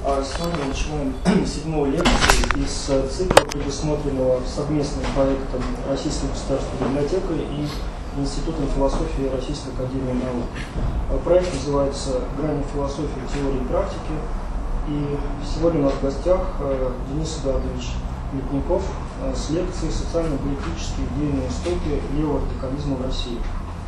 Сегодня мы начинаем седьмую лекцию из цикла, предусмотренного совместным проектом Российской государственной библиотекой и Институтом философии Российской академии наук. Проект называется «Грани философии, теории и практики». И сегодня у нас в гостях Денис Эдуардович Летников с лекцией «Социально-политические идейные истоки левого радикализма в России».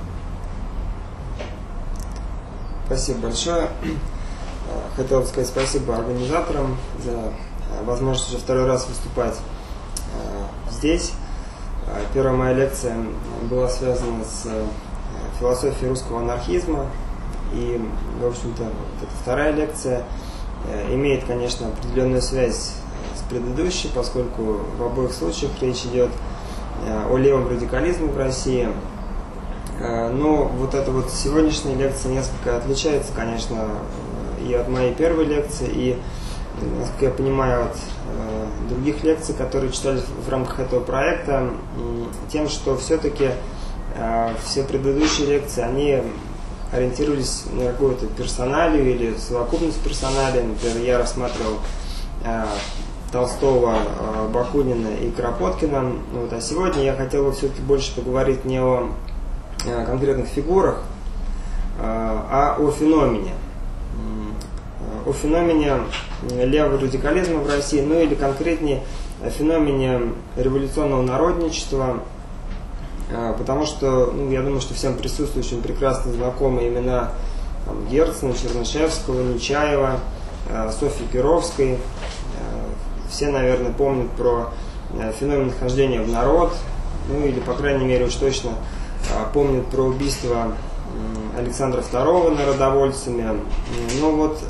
Спасибо большое. Хотел бы сказать спасибо организаторам за возможность уже второй раз выступать здесь. Первая моя лекция была связана с философией русского анархизма. И, в общем-то, эта вторая лекция имеет, конечно, определенную связь с предыдущей, поскольку в обоих случаях речь идет о левом радикализме в России. Но вот эта вот сегодняшняя лекция несколько отличается, конечно, и от моей первой лекции, и, насколько я понимаю, от других лекций, которые читались в рамках этого проекта, тем, что все-таки все предыдущие лекции, они ориентировались на какую-то персоналию или совокупность персоналий. Например, я рассматривал Толстого, Бакунина и Кропоткина. Вот, а сегодня я хотел бы все-таки больше поговорить не о конкретных фигурах, а о феномене. О феномене левого радикализма в России, ну или конкретнее о феномене революционного народничества, потому что, я думаю, что всем присутствующим прекрасно знакомы имена Герцена, Чернышевского, Нечаева, Софьи Перовской. Все, наверное, помнят про феномен хождения в народ, ну или, по крайней мере, уж точно помнят про убийство Александра II народовольцами. Но вот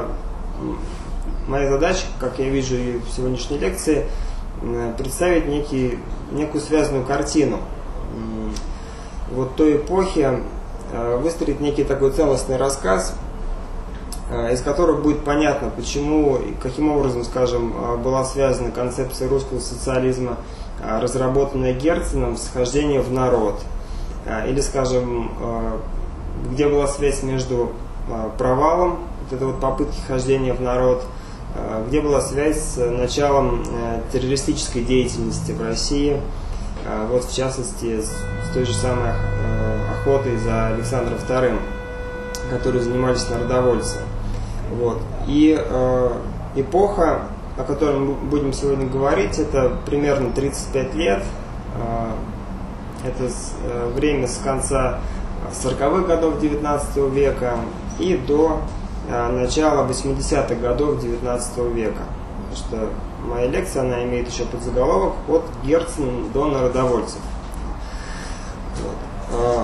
моя задача, как я вижу и в сегодняшней лекции, представить некую связанную картину вот той эпохи, выстроить некий такой целостный рассказ, из которого будет понятно, почему и каким образом, скажем, была связана концепция русского социализма, разработанная Герценом, с хождением в народ. Или, скажем, где была связь между провалом вот этой вот попытки хождения в народ, где была связь с началом террористической деятельности в России, вот в частности с той же самой охотой за Александром II, которой занимались народовольцы. Вот. И эпоха, о которой мы будем сегодня говорить, это примерно 35 лет. Это время с конца 40-х годов XIX века и до начала 80-х годов XIX века. Потому что моя лекция, она имеет еще подзаголовок «От Герцена до народовольцев». Вот.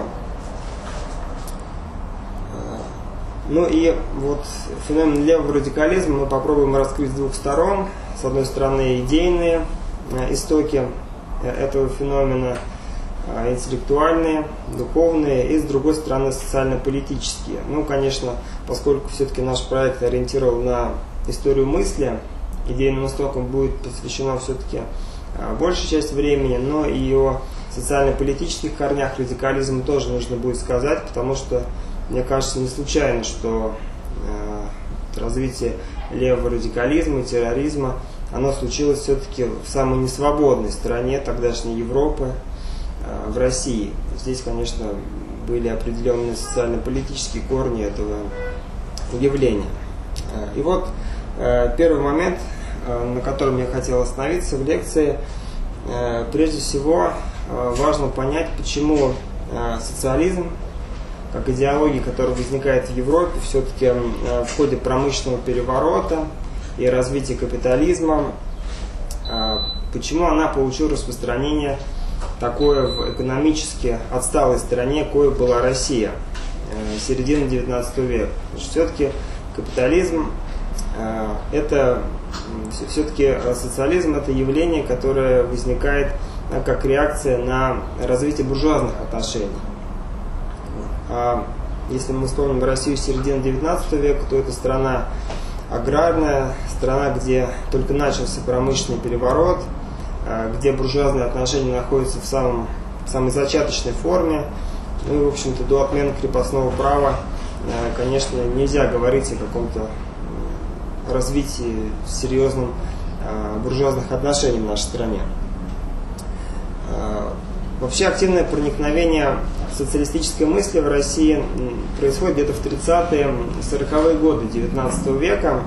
Ну и вот феномен левого радикализма мы попробуем раскрыть с двух сторон. С одной стороны, идейные истоки этого феномена, интеллектуальные, духовные, и с другой стороны социально-политические. Ну, конечно, поскольку все-таки наш проект ориентирован на историю мысли, идейным истокам будет посвящена все-таки большая часть времени, но и о социально-политических корнях радикализма тоже нужно будет сказать, потому что, мне кажется, не случайно, что развитие левого радикализма, терроризма, оно случилось все-таки в самой несвободной стране тогдашней Европы, в России. Здесь, конечно, были определенные социально-политические корни этого явления. И вот первый момент, на котором я хотел остановиться в лекции, прежде всего важно понять, почему социализм, как идеология, которая возникает в Европе, все-таки в ходе промышленного переворота и развития капитализма, почему она получила распространение такое в экономически отсталой стране, какой была Россия, середины 19 века. Потому что все-таки капитализм, все-таки социализм – это явление, которое возникает как реакция на развитие буржуазных отношений. А если мы вспомним Россию середины 19 века, то это страна аграрная, страна, где только начался промышленный переворот, где буржуазные отношения находятся в самой зачаточной форме. Ну и, в общем-то, до отмены крепостного права, конечно, нельзя говорить о каком-то развитии серьезным буржуазных отношений в нашей стране. Вообще активное проникновение социалистической мысли в России происходит где-то в 30-е, 40-е годы XIX века.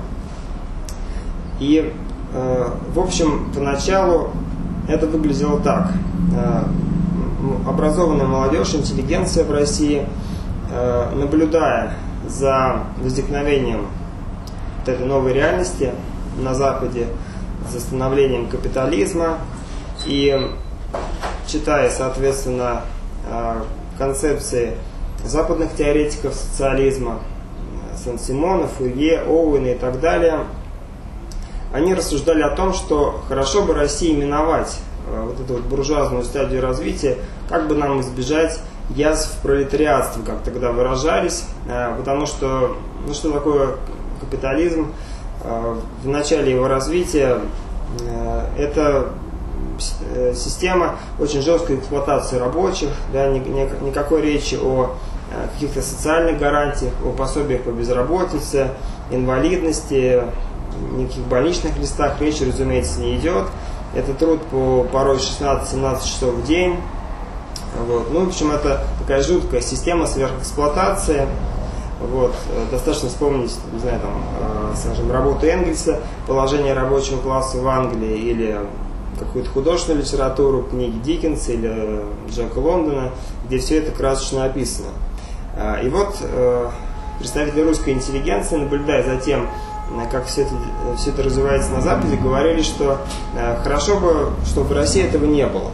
И, в общем, поначалу это выглядело так. Образованная молодежь, интеллигенция в России, наблюдая за возникновением вот этой новой реальности на Западе, за становлением капитализма и читая, соответственно, концепции западных теоретиков социализма, Сен-Симона, Фурье, Оуэна и так далее, они рассуждали о том, что хорошо бы России миновать вот эту вот буржуазную стадию развития, как бы нам избежать язв пролетариатства, как тогда выражались, потому что, ну что такое капитализм? В начале его развития это система очень жесткой эксплуатации рабочих, да, никакой речи о каких-то социальных гарантиях, о пособиях по безработице, инвалидности, никаких больничных листах речи, разумеется, не идет. Это труд по порой 16-17 часов в день. Вот. Ну, в общем, это такая жуткая система сверхэксплуатации. Вот. Достаточно вспомнить, не знаю, там, скажем, работу Энгельса «Положение рабочего класса в Англии» или какую-то художественную литературу, книги Диккенса или Джека Лондона, где все это красочно описано. И вот представители русской интеллигенции, наблюдая за тем, как все это развивается на Западе, говорили, что хорошо бы, чтобы в России этого не было.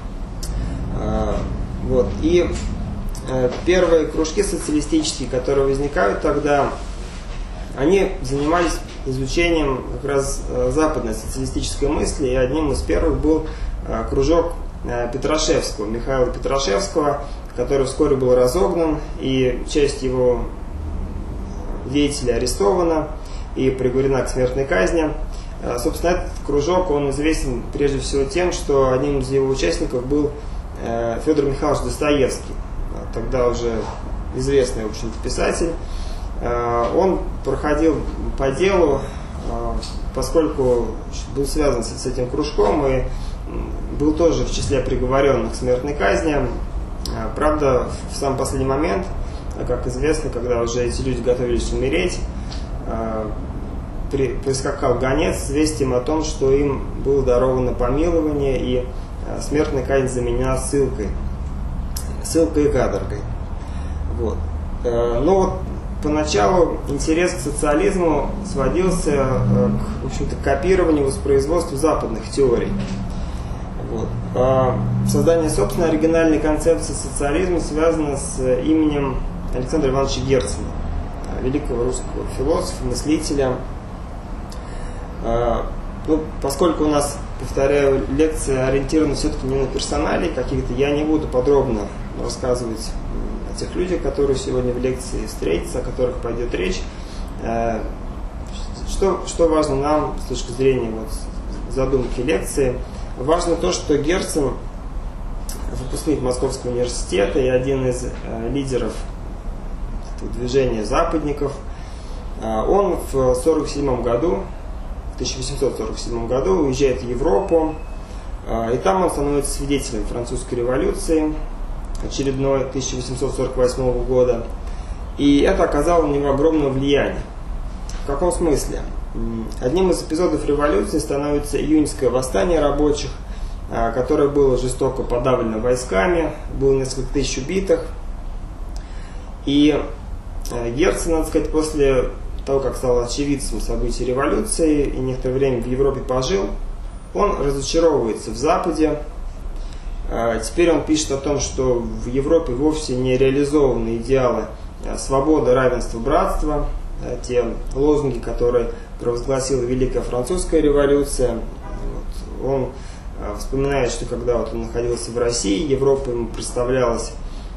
Вот. И первые кружки социалистические, которые возникают тогда, они занимались изучением как раз западной социалистической мысли, и одним из первых был кружок Петрашевского, Михаила Петрашевского, который вскоре был разогнан, и часть его деятелей арестована и приговорена к смертной казни. Собственно, этот кружок, он известен прежде всего тем, что одним из его участников был Федор Михайлович Достоевский, тогда уже известный, в общем-то, писатель. Он проходил по делу, поскольку был связан с этим кружком и был тоже в числе приговоренных к смертной казни. Правда, в самый последний момент, как известно, когда уже эти люди готовились умереть, прискакал гонец с известием о том, что им было даровано помилование, и смертная казнь заменена ссылкой и каторгой. Вот. Но вот поначалу интерес к социализму сводился к, в общем-то, копированию, воспроизводству западных теорий. Вот. Создание собственной оригинальной концепции социализма связано с именем Александра Ивановича Герцена, великого русского философа, мыслителя. Ну, поскольку у нас, повторяю, лекция ориентирована все-таки не на персоналии каких-то, я не буду подробно рассказывать о тех людях, которые сегодня в лекции встретятся, о которых пойдет речь. Что важно нам с точки зрения вот задумки лекции? Важно то, что Герцен, выпускник Московского университета и один из лидеров движения западников, он в 1847 году уезжает в Европу, и там он становится свидетелем французской революции очередной 1848 года, и это оказало на него огромное влияние. В каком смысле? Одним из эпизодов революции становится июньское восстание рабочих, которое было жестоко подавлено войсками, было несколько тысяч убитых. И Герцен, надо сказать, после того, как стал очевидцем событий революции и некоторое время в Европе пожил, он разочаровывается в Западе. Теперь он пишет о том, что в Европе вовсе не реализованы идеалы свободы, равенства, братства, те лозунги, которые провозгласила Великая Французская революция. Вот. Он вспоминает, что когда вот он находился в России, Европа ему представлялась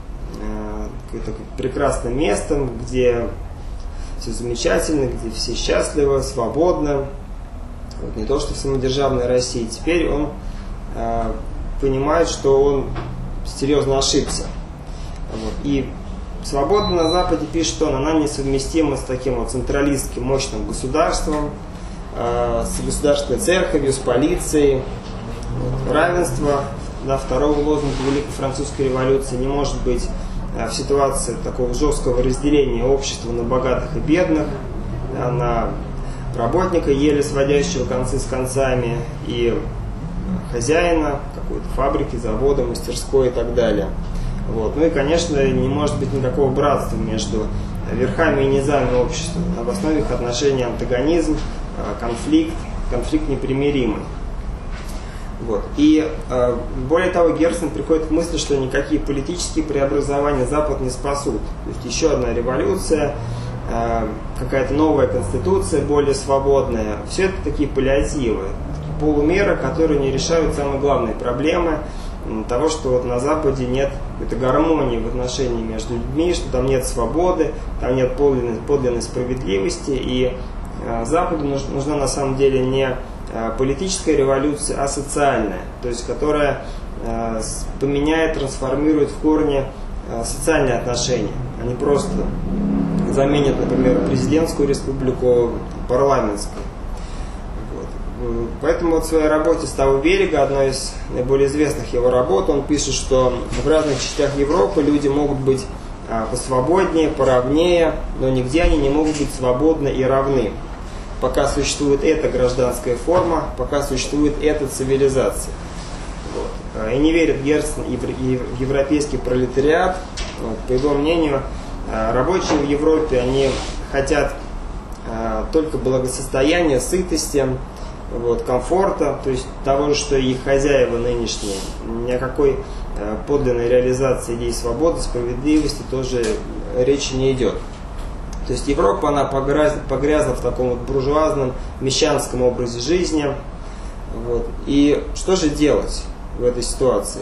прекрасным местом, где все замечательно, где все счастливы, свободно. Вот, не то, что в самодержавной России. Теперь он понимает, что он серьезно ошибся. Вот. И свобода на Западе, пишет он, она несовместима с таким вот централистским мощным государством, с государственной церковью, с полицией. Равенство, да, второго лозунга Великой Французской революции не может быть в ситуации такого жесткого разделения общества на богатых и бедных, да, на работника, еле сводящего концы с концами, и хозяина какой-то фабрики, завода, мастерской и так далее. Вот. Ну и, конечно, не может быть никакого братства между верхами и низами общества. В основе их отношений антагонизм, конфликт непримиримый. Вот. И более того, Герцен приходит к мысли, что никакие политические преобразования Запад не спасут. То есть еще одна революция, какая-то новая конституция, более свободная. Все это такие паллиативы, полумеры, которые не решают самые главные проблемы того, что вот на Западе нет этой гармонии в отношении между людьми, что там нет свободы, там нет подлинной справедливости, и Западу нужна на самом деле не политическая революция, а социальная, то есть которая поменяет, трансформирует в корне социальные отношения, а не просто заменит, например, президентскую республику парламентской. Вот. Поэтому вот в своей работе «С того берега», одной из наиболее известных его работ, он пишет, что в разных частях Европы люди могут быть посвободнее, поровнее, но нигде они не могут быть свободны и равны. Пока существует эта гражданская форма, пока существует эта цивилизация. Вот. И не верит Герцен и в европейский пролетариат. Вот. По его мнению, рабочие в Европе, они хотят только благосостояния, сытости, вот, комфорта, то есть того, что их хозяева нынешние. Ни о какой подлинной реализации идей свободы, справедливости тоже речи не идет. То есть Европа, она погрязла в таком вот буржуазном, мещанском образе жизни. Вот. И что же делать в этой ситуации?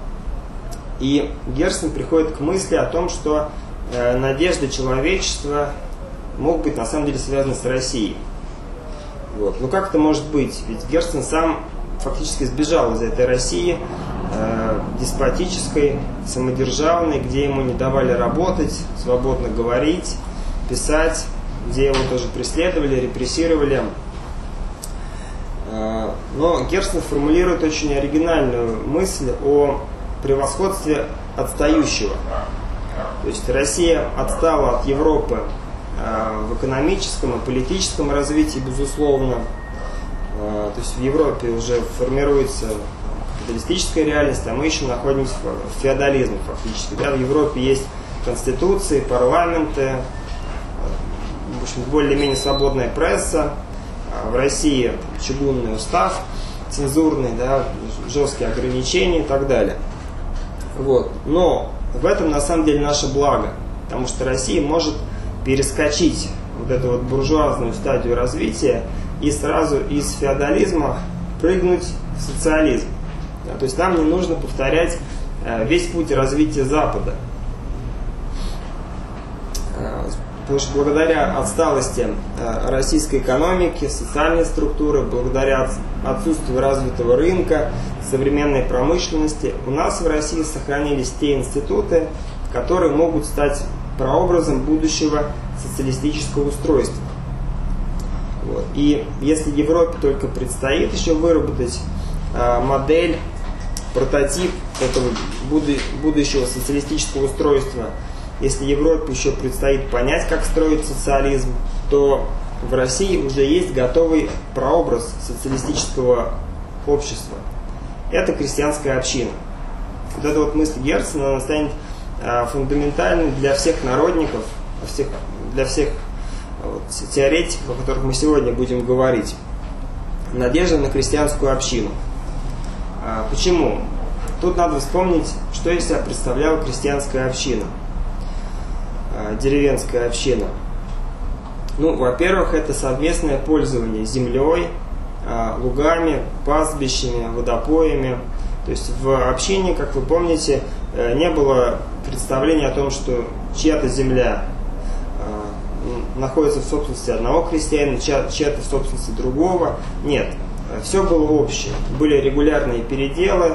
И Герцен приходит к мысли о том, что надежды человечества могут быть на самом деле связаны с Россией. Вот. Ну как это может быть? Ведь Герцен сам фактически сбежал из этой России, деспотической, самодержавной, где ему не давали работать, свободно говорить, писать, где его тоже преследовали, репрессировали. Но Герцен формулирует очень оригинальную мысль о превосходстве отстающего. То есть Россия отстала от Европы в экономическом и политическом развитии, безусловно. То есть в Европе уже формируется капиталистическая реальность, а мы еще находимся в феодализме фактически. Да? В Европе есть конституции, парламенты, в общем, более-менее свободная пресса. В России чугунный устав, цензурный, да, жесткие ограничения и так далее. Вот. Но в этом на самом деле наше благо, потому что Россия может перескочить вот эту вот буржуазную стадию развития и сразу из феодализма прыгнуть в социализм. Да, то есть нам не нужно повторять весь путь развития Запада. Потому что благодаря отсталости российской экономики, социальной структуры, благодаря отсутствию развитого рынка, современной промышленности, у нас в России сохранились те институты, которые могут стать прообразом будущего социалистического устройства. Вот. И если Европе только предстоит еще выработать модель, прототип этого будущего социалистического устройства, если Европе еще предстоит понять, как строить социализм, то в России уже есть готовый прообраз социалистического общества. Это крестьянская община. Вот эта вот мысль Герцена, она станет фундаментальной для всех народников, для всех вот, теоретиков, о которых мы сегодня будем говорить. Надежда на крестьянскую общину. Почему? Тут надо вспомнить, что из себя представляла крестьянская община, деревенская община. Ну, во-первых, это совместное пользование землей, лугами, пастбищами, водопоями. То есть в общине, как вы помните, не было представления о том, что чья-то земля находится в собственности одного крестьянина, чья-то в собственности другого. Нет, все было общее. Были регулярные переделы,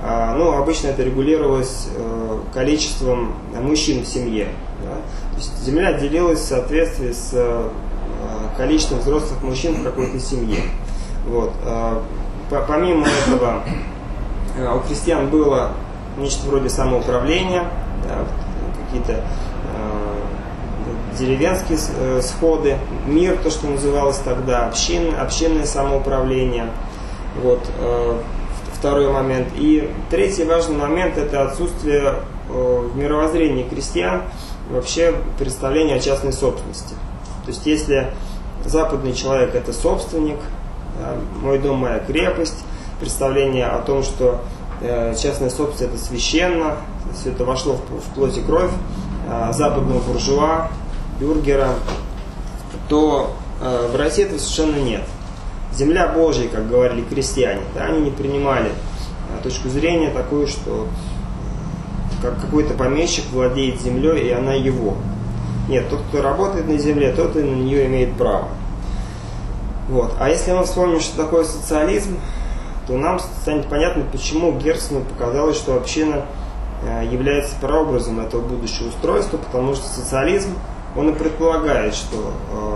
Ну, обычно это регулировалось количеством мужчин в семье. Да? То есть земля делилась в соответствии с количеством взрослых мужчин в какой-то семье. Вот. Помимо этого, у крестьян было нечто вроде самоуправления, да, какие-то деревенские сходы, мир, то, что называлось тогда, общинное самоуправление. Вот. Второй момент. И третий важный момент – это отсутствие в мировоззрении крестьян вообще представления о частной собственности. То есть, если западный человек – это собственник, мой дом, моя крепость, представление о том, что частная собственность – это священно, все это вошло в плоть и кровь западного буржуа, бюргера, то в России этого совершенно нет. Земля Божья, как говорили крестьяне, да, они не принимали точку зрения такую, что как какой-то помещик владеет землей, и она его. Нет, тот, кто работает на земле, тот и на нее имеет право. Вот. А если мы вспомним, что такое социализм, то нам станет понятно, почему Герцену показалось, что община является прообразом этого будущего устройства, потому что социализм, он и предполагает, что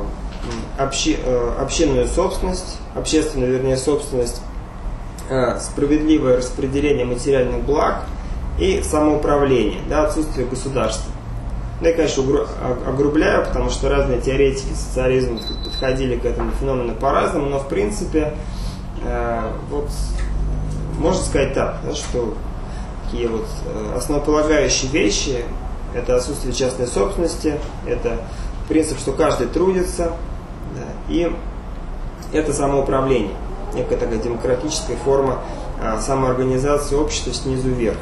общинную собственность, общественную, вернее, собственность, справедливое распределение материальных благ и самоуправление, да, отсутствие государства. Ну, я, конечно, огрубляю, потому что разные теоретики социализма подходили к этому феномену по-разному, но в принципе, вот, можно сказать так, да, что такие вот основополагающие вещи – это отсутствие частной собственности, это принцип, что каждый трудится, да, и это самоуправление, некая такая демократическая форма самоорганизации общества снизу вверх.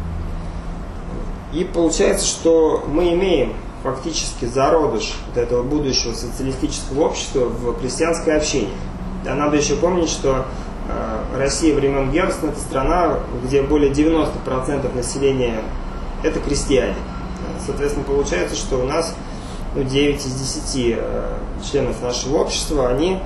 И получается, что мы имеем фактически зародыш вот этого будущего социалистического общества в крестьянской общине. А надо еще помнить, что Россия времен Герцена – это страна, где более 90% населения – это крестьяне. Соответственно, получается, что у нас 9 из 10 членов нашего общества, они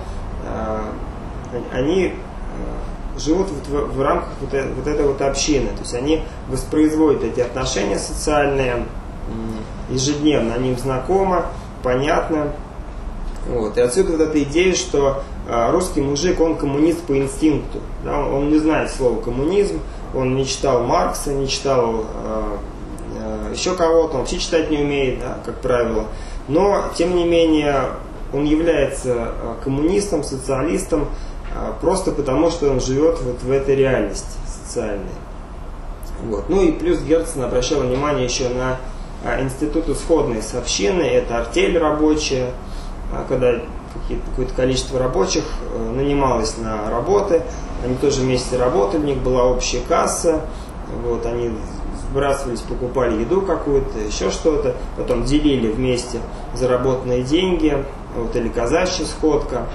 живут в рамках вот этой вот общины. То есть они воспроизводят эти отношения социальные ежедневно, они им знакомы, понятно. Вот. И отсюда вот эта идея, что русский мужик, он коммунист по инстинкту. Да? Он не знает слова коммунизм, он не читал Маркса, не читал еще кого-то, он вообще читать не умеет, да, как правило. Но, тем не менее, он является коммунистом, социалистом, просто потому, что он живет вот в этой реальности социальной. Вот. Ну и плюс Герцен обращал внимание еще на институты сходные с общиной, это артель рабочая, когда какое-то количество рабочих нанималось на работы, они тоже вместе работали, у них была общая касса, вот, они сбрасывались, покупали еду какую-то, еще что-то, потом делили вместе заработанные деньги, вот, или казачья сходка.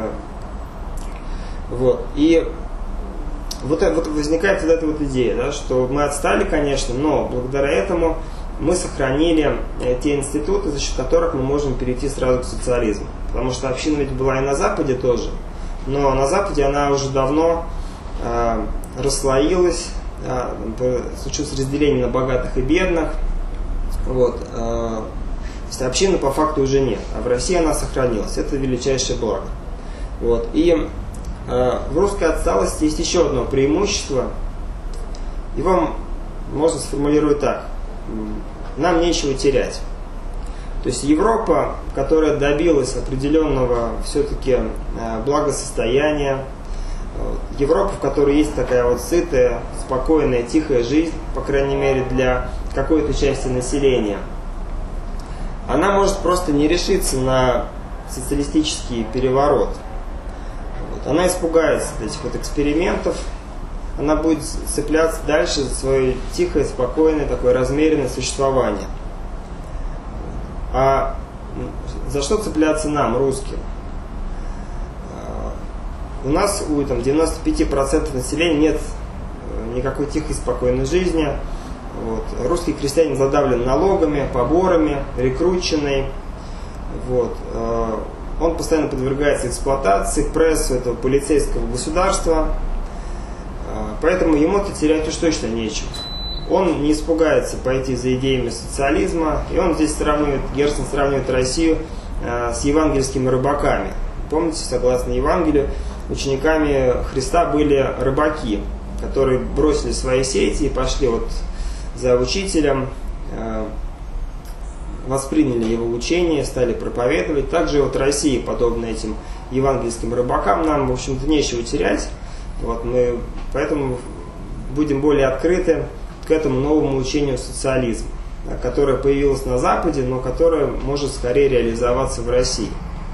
Вот. И вот возникает вот эта вот идея, да, что мы отстали, конечно, но благодаря этому мы сохранили те институты, за счет которых мы можем перейти сразу к социализму. Потому что община ведь была и на Западе тоже, но на Западе она уже давно расслоилась, случилось разделение на богатых и бедных. Вот. То есть общины по факту уже нет, а в России она сохранилась. Это величайшее благо. Вот. И в русской отсталости есть еще одно преимущество. Его можно сформулировать так. Нам нечего терять. То есть Европа, которая добилась определенного все-таки благосостояния, Европа, в которой есть такая вот сытая, спокойная, тихая жизнь, по крайней мере для какой-то части населения, она может просто не решиться на социалистический переворот. Она испугается этих вот экспериментов, она будет цепляться дальше за свое тихое, спокойное, такое размеренное существование. А за что цепляться нам, русским? У нас у 95% населения нет никакой тихой, спокойной жизни. Вот. Русский крестьянин задавлен налогами, поборами, рекрученный. Вот. Он постоянно подвергается эксплуатации, прессу этого полицейского государства. Поэтому ему-то терять уж точно нечего. Он не испугается пойти за идеями социализма, и он здесь Герцен сравнивает Россию с евангельскими рыбаками. Помните, согласно Евангелию, учениками Христа были рыбаки, которые бросили свои сети и пошли вот за учителем, восприняли его учение, стали проповедовать. Также вот России, подобно этим евангельским рыбакам, нам, в общем-то, нечего терять. Вот мы поэтому будем более открыты к этому новому учению социализма, которое появилось на Западе, но которое может скорее реализоваться в России.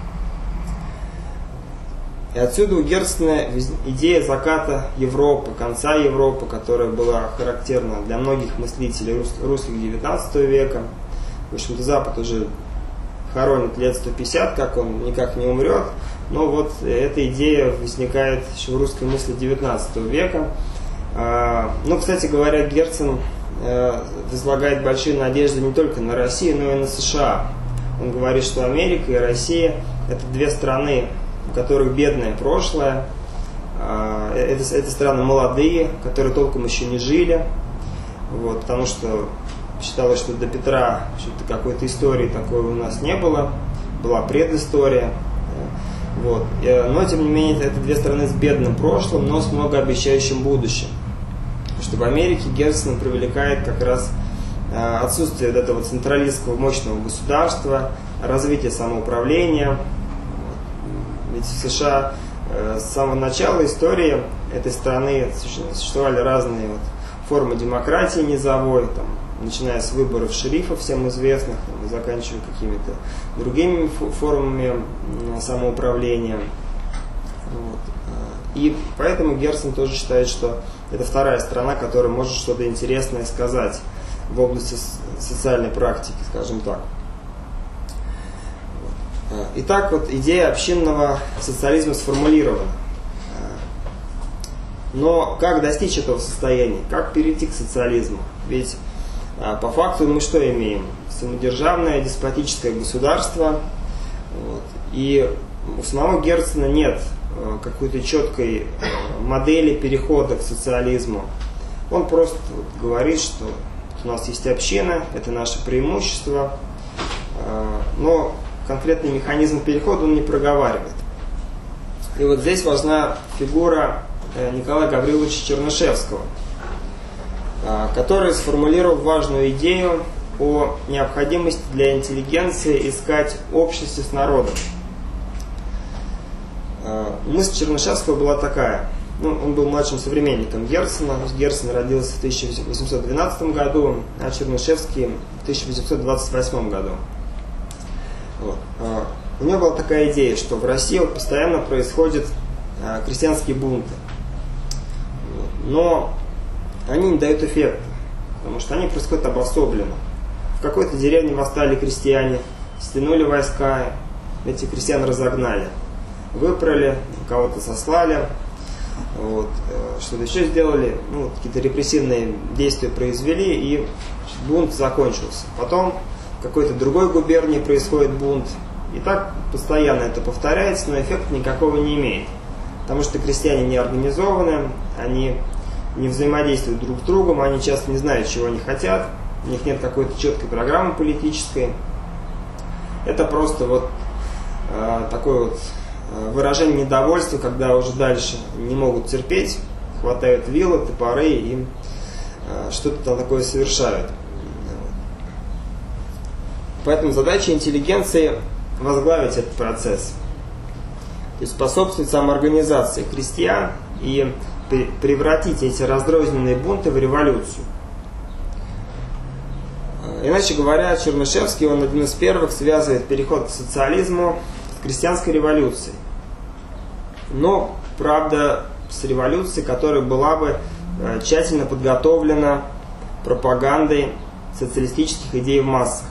И отсюда у Герцена идея заката Европы, конца Европы, которая была характерна для многих мыслителей русских XIX века. В общем-то, Запад уже хоронит лет 150, как он никак не умрет. Но вот эта идея возникает еще в русской мысли XIX века. Ну, кстати говоря, Герцен возлагает большие надежды не только на Россию, но и на США. Он говорит, что Америка и Россия – это две страны, у которых бедное прошлое. Это страны молодые, которые толком еще не жили. Вот, потому что считалось, что до Петра какой-то истории такой у нас не было. Была предыстория. Вот. Но, тем не менее, это две страны с бедным прошлым, но с многообещающим будущим. Потому что в Америке Герцена привлекает как раз отсутствие вот этого централистского мощного государства, развитие самоуправления. Ведь в США с самого начала истории этой страны существовали разные вот формы демократии низовой, там, начиная с выборов шерифов всем известных, там, и заканчивая какими-то другими формами самоуправления. Вот. И поэтому Герцен тоже считает, что это вторая страна, которая может что-то интересное сказать в области социальной практики, скажем так. Итак, вот идея общинного социализма сформулирована. Но как достичь этого состояния? Как перейти к социализму? Ведь по факту мы что имеем? Самодержавное деспотическое государство. Вот. И у самого Герцена нет какой-то четкой модели перехода к социализму. Он просто говорит, что у нас есть община, это наше преимущество, но конкретный механизм перехода он не проговаривает. И вот здесь важна фигура Николая Гавриловича Чернышевского, который сформулировал важную идею о необходимости для интеллигенции искать общности с народом. Мысль Чернышевского была такая. Он был младшим современником Герцена. Герцен родился в 1812 году, а Чернышевский в 1828 году. Вот. У него была такая идея, что в России постоянно происходят крестьянские бунты. Но они не дают эффекта, потому что они происходят обособленно. В какой-то деревне восстали крестьяне, стянули войска, этих крестьян разогнали. Выпрали, кого-то сослали, вот, что-то еще сделали, какие-то репрессивные действия произвели, и бунт закончился. Потом в какой-то другой губернии происходит бунт, и так постоянно это повторяется, но эффекта никакого не имеет. Потому что крестьяне не организованы, они не взаимодействуют друг с другом, они часто не знают, чего они хотят, у них нет какой-то четкой программы политической. Это просто вот такой вот выражение недовольства, когда уже дальше не могут терпеть, хватают вилы, топоры и что-то там такое совершают. Поэтому задача интеллигенции возглавить этот процесс, то есть способствовать самоорганизации крестьян и превратить эти разрозненные бунты в революцию. Иначе говоря, Чернышевский, он один из первых связывает переход к социализму с крестьянской революцией. Но, правда, с революцией, которая была бы тщательно подготовлена пропагандой социалистических идей в массах.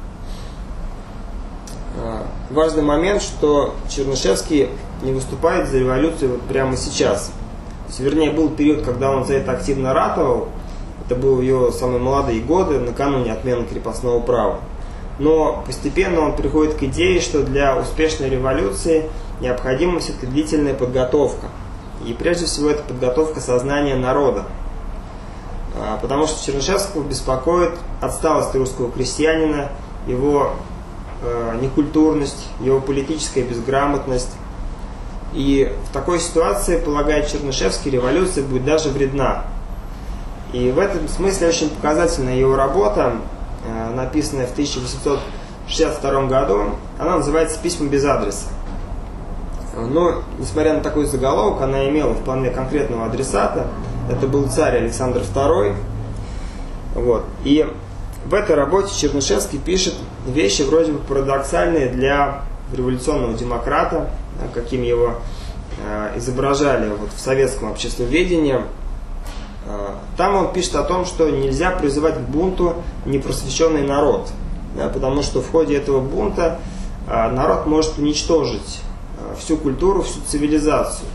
Важный момент, что Чернышевский не выступает за революцию вот прямо сейчас. То есть, вернее, был период, когда он за это активно ратовал. Это были его самые молодые годы, накануне отмены крепостного права. Но постепенно он приходит к идее, что для успешной революции необходима все-таки длительная подготовка. И прежде всего это подготовка сознания народа. Потому что Чернышевского беспокоит отсталость русского крестьянина, его некультурность, его политическая безграмотность. И в такой ситуации, полагает Чернышевский, революция будет даже вредна. И в этом смысле очень показательна его работа, написанная в 1862 году. Она называется «Письма без адреса». Но, несмотря на такой заголовок, она имела вполне конкретного адресата. Это был царь Александр II. Вот. И в этой работе Чернышевский пишет вещи вроде бы парадоксальные для революционного демократа, каким его изображали вот в советском обществоведении. Там он пишет о том, что нельзя призывать к бунту непросвещенный народ, потому что в ходе этого бунта народ может уничтожить всю культуру, всю цивилизацию.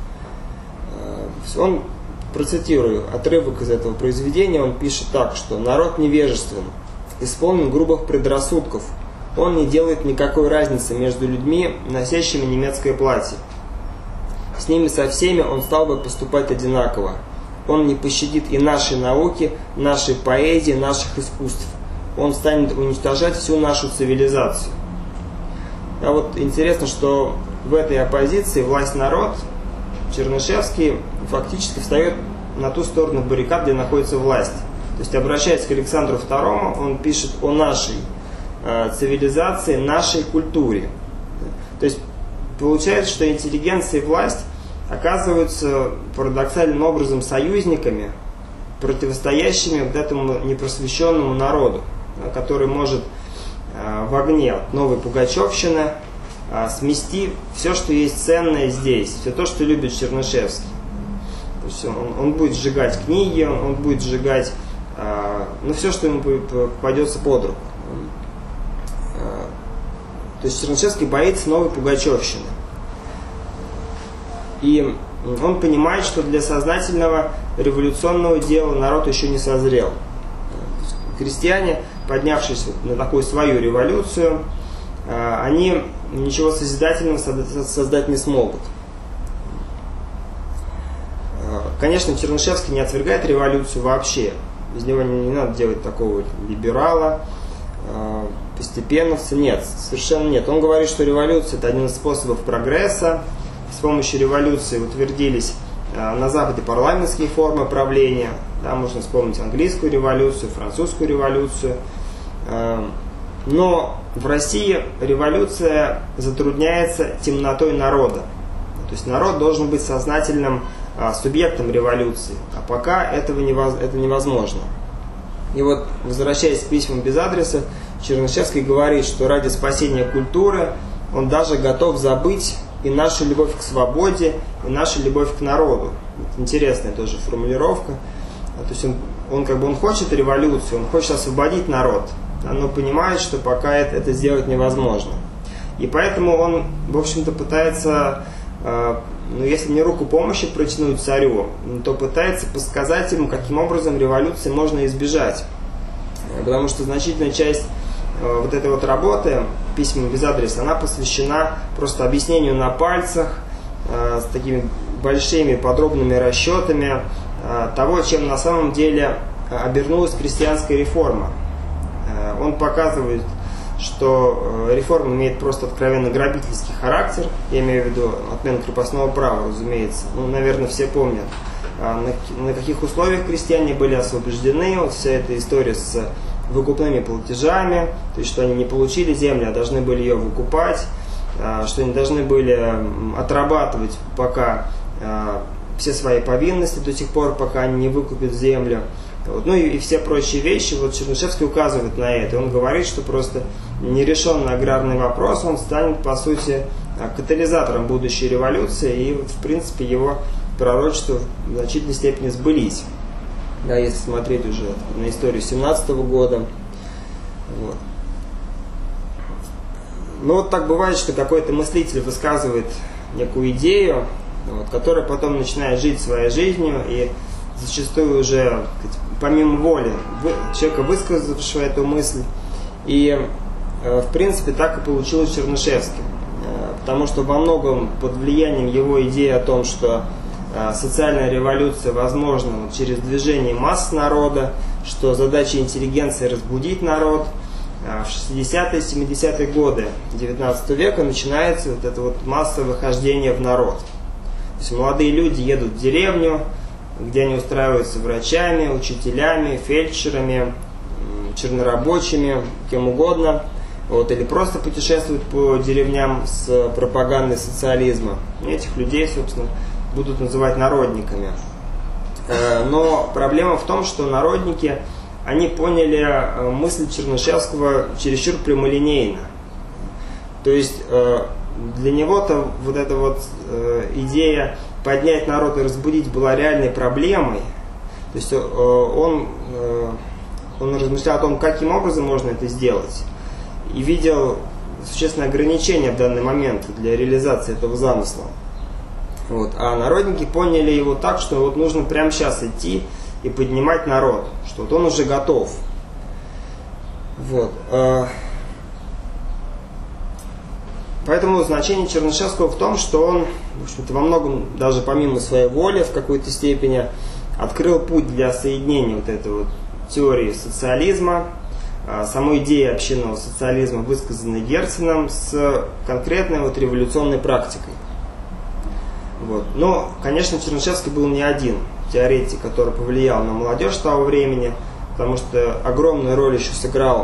Он, процитирую отрывок из этого произведения, он пишет так, что народ невежествен, исполнен грубых предрассудков, он не делает никакой разницы между людьми, носящими немецкое платье. С ними со всеми он стал бы поступать одинаково. Он не пощадит и нашей науки, нашей поэзии, наших искусств. Он станет уничтожать всю нашу цивилизацию. А вот интересно, что в этой оппозиции власть-народ Чернышевский фактически встает на ту сторону баррикад, где находится власть. То есть, обращаясь к Александру II, он пишет о нашей цивилизации, нашей культуре. То есть, получается, что интеллигенция и власть оказываются парадоксальным образом союзниками, противостоящими вот этому непросвещенному народу, который может в огне новой пугачевщины смести все, что есть ценное здесь, все то, что любит Чернышевский. То есть он будет сжигать книги, он будет сжигать все, что ему попадется под руку. То есть Чернышевский боится новой пугачевщины. И он понимает, что для сознательного революционного дела народ еще не созрел. Крестьяне, поднявшись на такую свою революцию, они ничего созидательного создать не смогут. Конечно, Чернышевский не отвергает революцию вообще. Из него не надо делать такого либерала, постепенновца. Нет, совершенно нет. Он говорит, что революция – это один из способов прогресса. С помощью революции утвердились на Западе парламентские формы правления. Да, можно вспомнить английскую революцию, французскую революцию. Но в России революция затрудняется темнотой народа. То есть народ должен быть сознательным субъектом революции. А пока это невозможно. И вот, возвращаясь к письмам без адреса, Чернышевский говорит, что ради спасения культуры он даже готов забыть и нашу любовь к свободе, и нашу любовь к народу. Это интересная тоже формулировка. То есть он хочет революцию, он хочет освободить народ, но понимает, что пока это сделать невозможно. И поэтому он, в общем-то, пытается, если не руку помощи протянуть царю, то пытается подсказать ему, каким образом революции можно избежать. Потому что значительная часть вот этой вот работы, письма без адреса, она посвящена просто объяснению на пальцах, с такими большими подробными расчетами того, чем на самом деле обернулась крестьянская реформа. Он показывает, что реформа имеет просто откровенно грабительский характер, я имею в виду отмену крепостного права, разумеется. Наверное, все помнят, на каких условиях крестьяне были освобождены, вот вся эта история с выкупными платежами, то есть что они не получили землю, а должны были ее выкупать, что они должны были отрабатывать пока все свои повинности до тех пор, пока они не выкупят землю. Вот. И все прочие вещи. Вот Чернышевский указывает на это. Он говорит, что просто нерешенный аграрный вопрос, он станет, по сути, катализатором будущей революции, и, в принципе, его пророчества в значительной степени сбылись. Да, если смотреть уже на историю 17 года. Вот. Вот так бывает, что какой-то мыслитель высказывает некую идею, которая потом начинает жить своей жизнью, и зачастую уже помимо воли человека, высказавшего эту мысль. И в принципе так и получилось с Чернышевским. Потому что во многом под влиянием его идеи о том, что социальная революция возможна через движение масс народа, что задача интеллигенции разбудить народ. В 60-е, 70-е годы 19 века начинается вот это вот массовое выхождение в народ. То есть молодые люди едут в деревню, где они устраиваются врачами, учителями, фельдшерами, чернорабочими, кем угодно. Вот, или просто путешествуют по деревням с пропагандой социализма. И этих людей, собственно, будут называть народниками. Но проблема в том, что народники, они поняли мысль Чернышевского чересчур прямолинейно. То есть для него-то вот эта вот идея поднять народ и разбудить была реальной проблемой. То есть он размышлял о том, каким образом можно это сделать, и видел существенные ограничения в данный момент для реализации этого замысла. Вот. А народники поняли его так, что вот нужно прямо сейчас идти и поднимать народ, что вот он уже готов. Вот. Поэтому значение Чернышевского в том, что он, в общем-то, во многом, даже помимо своей воли, в какой-то степени открыл путь для соединения вот этой вот теории социализма, самой идеи общинного социализма, высказанной Герценом, с конкретной вот революционной практикой. Вот. Но, конечно, Чернышевский был не один теоретик, который повлиял на молодежь того времени, потому что огромную роль еще сыграл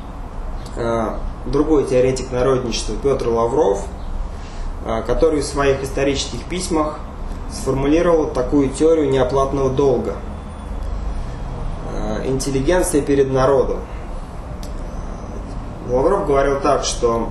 другой теоретик народничества Петр Лавров, который в своих исторических письмах сформулировал такую теорию неоплатного долга. Интеллигенция перед народом. Лавров говорил так, что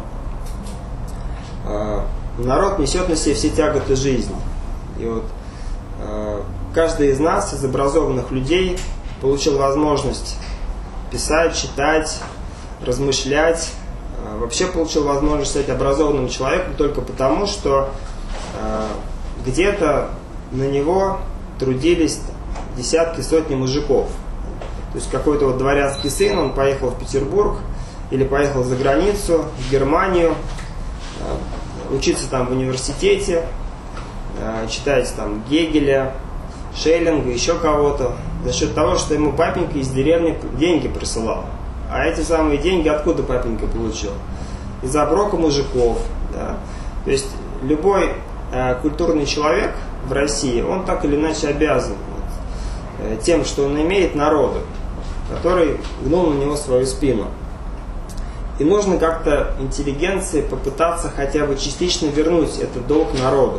народ несет на себе все тяготы жизни. И вот каждый из нас, из образованных людей, получил возможность писать, читать, размышлять, вообще получил возможность стать образованным человеком только потому, что где-то на него трудились десятки, сотни мужиков. То есть какой-то вот дворянский сын, он поехал в Петербург или поехал за границу, в Германию, учиться там в университете, читать там Гегеля, Шеллинга, еще кого-то, за счет того, что ему папенька из деревни деньги присылал. А эти самые деньги откуда папенька получил? Из оброка мужиков. Да? То есть любой культурный человек в России, он так или иначе обязан тем, что он имеет, народу, который гнул на него свою спину. И нужно как-то интеллигенции попытаться хотя бы частично вернуть этот долг народу.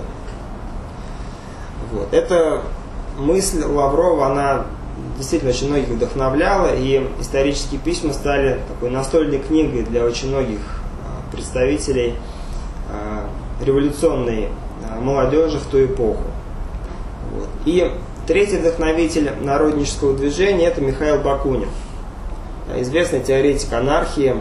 Вот. Эта мысль Лаврова, она действительно очень многих вдохновляла, и исторические письма стали такой настольной книгой для очень многих представителей революционной молодежи в ту эпоху. Вот. И третий вдохновитель народнического движения – это Михаил Бакунин, известный теоретик анархии.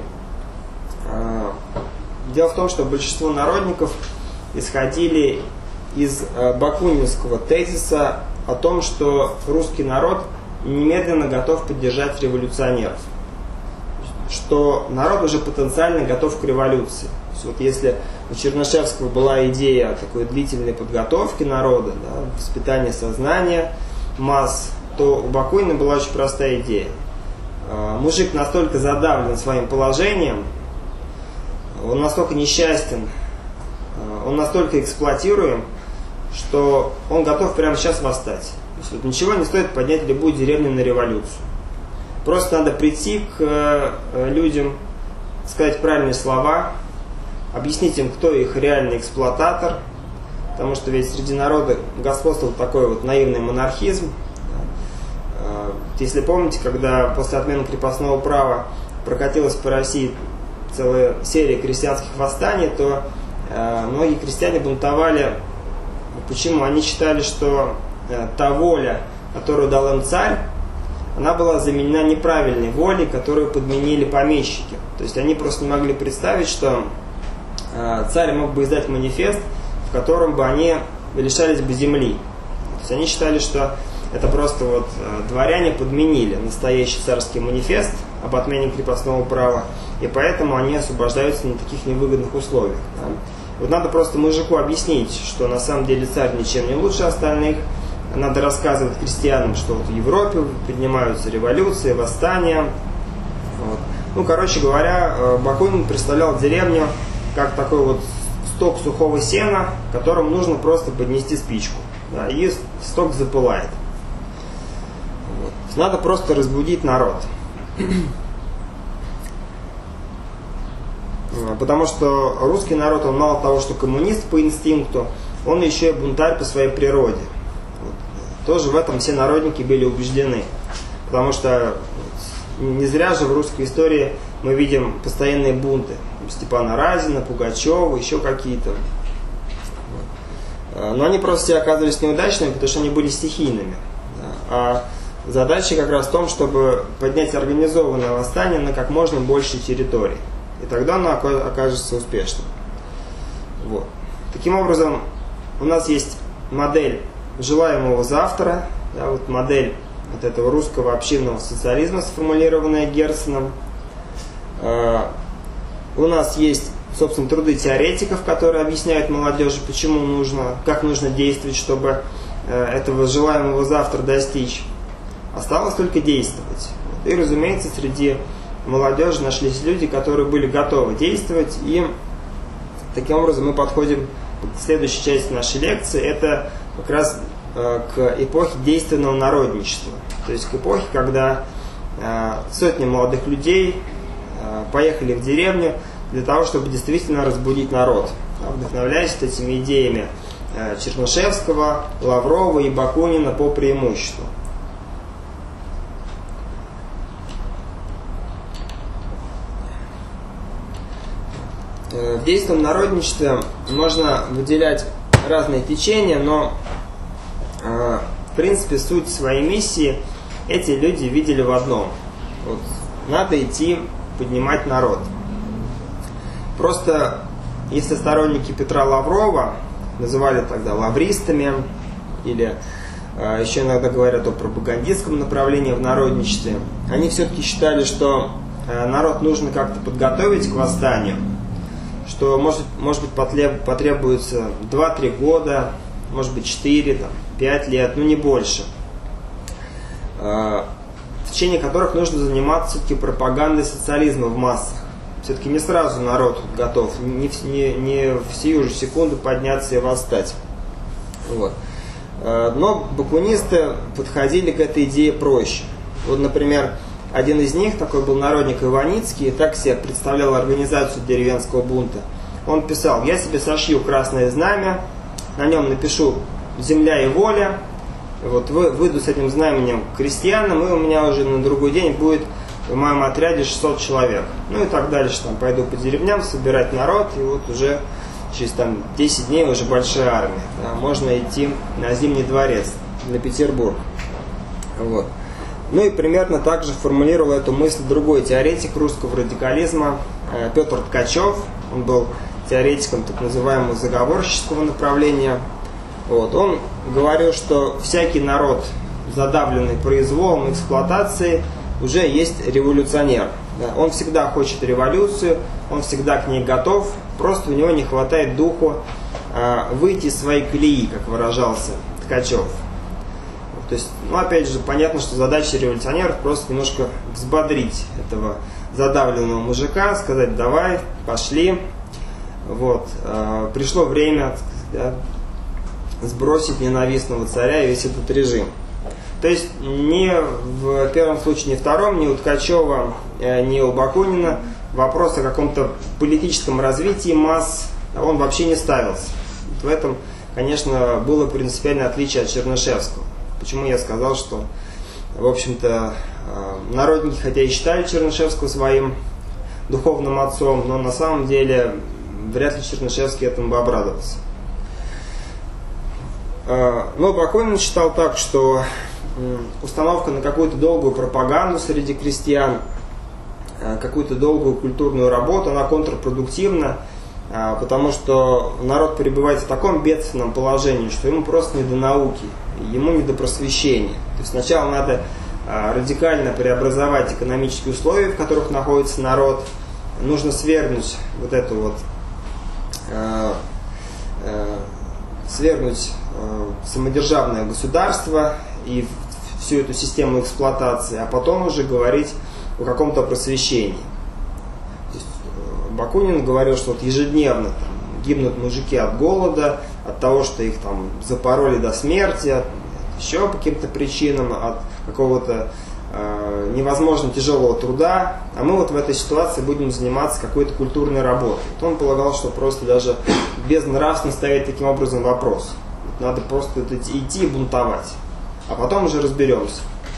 Дело в том, что большинство народников исходили из бакунинского тезиса о том, что русский народ немедленно готов поддержать революционеров, что народ уже потенциально готов к революции. То есть вот если у Чернышевского была идея такой длительной подготовки народа, да, воспитания сознания масс, то у Бакунина была очень простая идея. Мужик настолько задавлен своим положением, он настолько несчастен, он настолько эксплуатируем, что он готов прямо сейчас восстать. То есть вот ничего не стоит поднять любую деревню на революцию. Просто надо прийти к людям, сказать правильные слова, объяснить им, кто их реальный эксплуататор, потому что ведь среди народа господствовал такой вот наивный монархизм. Если помните, когда после отмены крепостного права прокатилась по России целая серия крестьянских восстаний, то многие крестьяне бунтовали. Почему? Они считали, что та воля, которую дал им царь, она была заменена неправильной волей, которую подменили помещики. То есть они просто не могли представить, что царь мог бы издать манифест, в котором бы они лишались бы земли. То есть они считали, что это просто вот дворяне подменили настоящий царский манифест об отмене крепостного права, и поэтому они освобождаются на таких невыгодных условиях. Да? Вот надо просто мужику объяснить, что на самом деле царь ничем не лучше остальных. Надо рассказывать крестьянам, что вот в Европе поднимаются революции, восстания. Вот. Ну, короче говоря, Бакунин представлял деревню как такой вот сток сухого сена, которому нужно просто поднести спичку. Да, и сток запылает. Вот. Надо просто разбудить народ. Потому что русский народ, он мало того, что коммунист по инстинкту, он еще и бунтарь по своей природе. Вот. Тоже в этом все народники были убеждены. Потому что не зря же в русской истории мы видим постоянные бунты. Степана Разина, Пугачева, еще какие-то. Вот. Но они просто все оказывались неудачными, потому что они были стихийными. А задача как раз в том, чтобы поднять организованное восстание на как можно большей территории. И тогда оно окажется успешным. Вот. Таким образом, у нас есть модель желаемого завтра, да, вот модель вот этого русского общинного социализма, сформулированная Герценом. У нас есть, собственно, труды теоретиков, которые объясняют молодежи, почему нужно, как нужно действовать, чтобы этого желаемого завтра достичь. Осталось только действовать. И, разумеется, среди молодежи нашлись люди, которые были готовы действовать. И таким образом мы подходим к следующей части нашей лекции. Это как раз к эпохе действенного народничества. То есть к эпохе, когда сотни молодых людей поехали в деревню для того, чтобы действительно разбудить народ, вдохновляясь этими идеями Чернышевского, Лаврова и Бакунина по преимуществу. В действенном народничестве можно выделять разные течения, но в принципе суть своей миссии эти люди видели в одном. Вот, надо идти поднимать народ. Просто если сторонники Петра Лаврова называли тогда лавристами, или еще иногда говорят о пропагандистском направлении в народничестве, они все-таки считали, что народ нужно как-то подготовить к восстанию, что может быть потребуется 2-3 года, может быть 4, 5 лет, но не больше, в течение которых нужно заниматься все-таки пропагандой социализма в массах. Все-таки не сразу народ готов, не в сию же секунду подняться и восстать. Вот. Но бакунисты подходили к этой идее проще. Вот, например, один из них, такой был народник Иваницкий, так себе представлял организацию деревенского бунта. Он писал: я себе сошью красное знамя, на нем напишу «Земля и воля», вот, выйду с этим знаменем к крестьянам, и у меня уже на другой день будет в моем отряде 600 человек. Ну и так дальше, там, пойду по деревням собирать народ, и вот уже через 10 дней уже большая армия. Да, можно идти на Зимний дворец, на Петербург. Вот. Ну и примерно так же формулировал эту мысль другой теоретик русского радикализма Петр Ткачев. Он был теоретиком так называемого заговорщического направления. Вот. Он говорил, что всякий народ, задавленный произволом, эксплуатацией, уже есть революционер. Да. Он всегда хочет революцию, он всегда к ней готов, просто у него не хватает духу выйти из своей колеи, как выражался Ткачев. То есть, ну, опять же, понятно, что задача революционеров просто немножко взбодрить этого задавленного мужика, сказать: давай, пошли. Вот. Пришло время, да, сбросить ненавистного царя и весь этот режим. То есть ни в первом случае, ни в втором, ни у Ткачева, ни у Бакунина вопрос о каком-то политическом развитии масс, он вообще не ставился. В этом, конечно, было принципиальное отличие от Чернышевского. Почему я сказал, что, в общем-то, народники, хотя и считали Чернышевского своим духовным отцом, но на самом деле вряд ли Чернышевский этому бы обрадовался. Но Бакунин считал так, что установка на какую-то долгую пропаганду среди крестьян, какую-то долгую культурную работу, она контрпродуктивна, потому что народ пребывает в таком бедственном положении, что ему просто не до науки, ему не до просвещения. То есть сначала надо радикально преобразовать экономические условия, в которых находится народ. Нужно свергнуть вот эту вот свергнуть самодержавное государство и всю эту систему эксплуатации, а потом уже говорить о каком-то просвещении. То есть, Бакунин говорил, что вот ежедневно там гибнут мужики от голода, от того, что их там запороли до смерти, от еще по каким-то причинам, от какого-то невозможно тяжелого труда, а мы вот в этой ситуации будем заниматься какой-то культурной работой. Вот он полагал, что просто даже безнравственно ставить таким образом вопрос. Надо просто идти и бунтовать, а потом уже разберемся.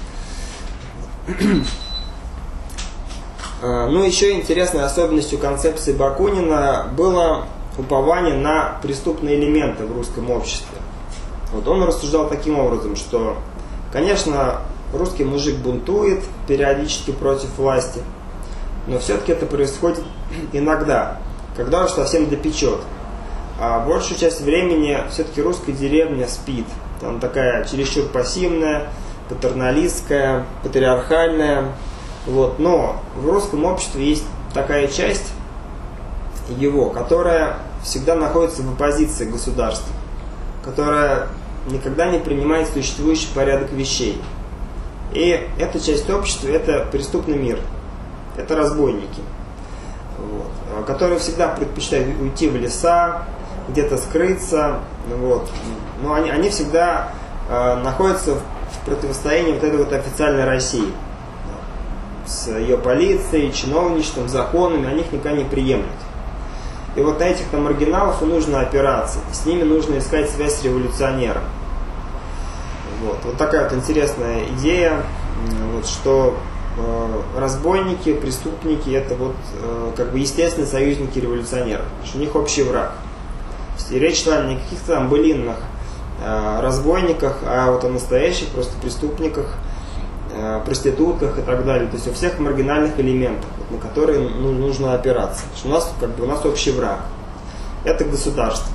Ну, еще интересной особенностью концепции Бакунина было упование на преступные элементы в русском обществе. Вот он рассуждал таким образом, что, конечно, русский мужик бунтует периодически против власти, но все-таки это происходит иногда, когда уж совсем допечет. А большую часть времени все-таки русская деревня спит. Там такая чересчур пассивная, патерналистская, патриархальная. Вот. Но в русском обществе есть такая часть его, которая всегда находится в оппозиции к государству, которая никогда не принимает существующий порядок вещей. И эта часть общества – это преступный мир, это разбойники, вот, которые всегда предпочитают уйти в леса, где-то скрыться, вот. Но они всегда находятся в противостоянии вот этой вот официальной России с ее полицией, чиновничеством, законами, они их никогда не приемлют. И вот на этих маргиналов и нужно опираться, с ними нужно искать связь с революционером. Вот такая вот интересная идея, вот, что разбойники, преступники – это вот как бы естественные союзники революционеров, потому что у них общий враг. То есть, и речь шла не о каких-то там былинных разбойниках, а вот о настоящих просто преступниках, проститутках и так далее. То есть о всех маргинальных элементах, вот, на которые нужно опираться. Потому что у нас общий враг – это государство.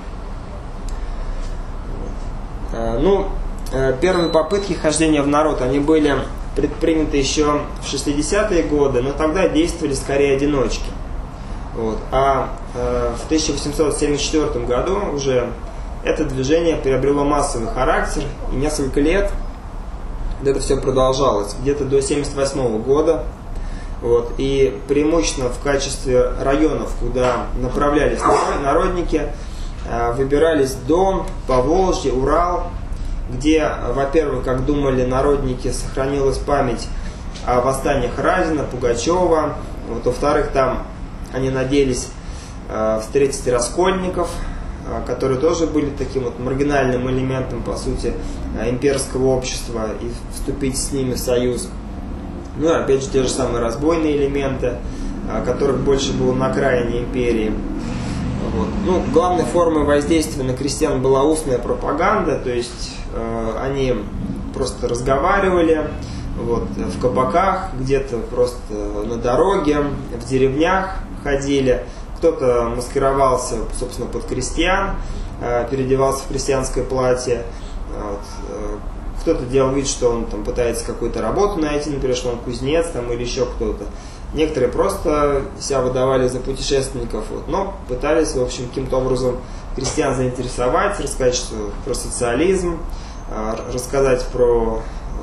Ну, первые попытки хождения в народ, они были предприняты еще в 60-е годы, но тогда действовали скорее одиночки. Вот. А в 1874 году уже это движение приобрело массовый характер, и несколько лет это все продолжалось, где-то до 1978 года. Вот. И преимущественно в качестве районов, куда направлялись народники, выбирались Дон, Поволжье, Урал, где, во-первых, как думали народники, сохранилась память о восстаниях Разина, Пугачева. Вот, во-вторых, там они надеялись встретить раскольников, которые тоже были таким вот маргинальным элементом, по сути, имперского общества, и вступить с ними в союз. Ну и опять же те же самые разбойные элементы, которых больше было на окраине империи. Вот. Ну, главной формой воздействия на крестьян была устная пропаганда, то есть они просто разговаривали вот, в кабаках, где-то просто на дороге, в деревнях ходили. Кто-то маскировался, собственно, под крестьян, переодевался в крестьянское платье. Вот. Кто-то делал вид, что он там пытается какую-то работу найти, например, что он кузнец там, или еще кто-то. Некоторые просто себя выдавали за путешественников, вот, но пытались, в общем, каким-то образом крестьян заинтересовать, рассказать что, про социализм, рассказать про,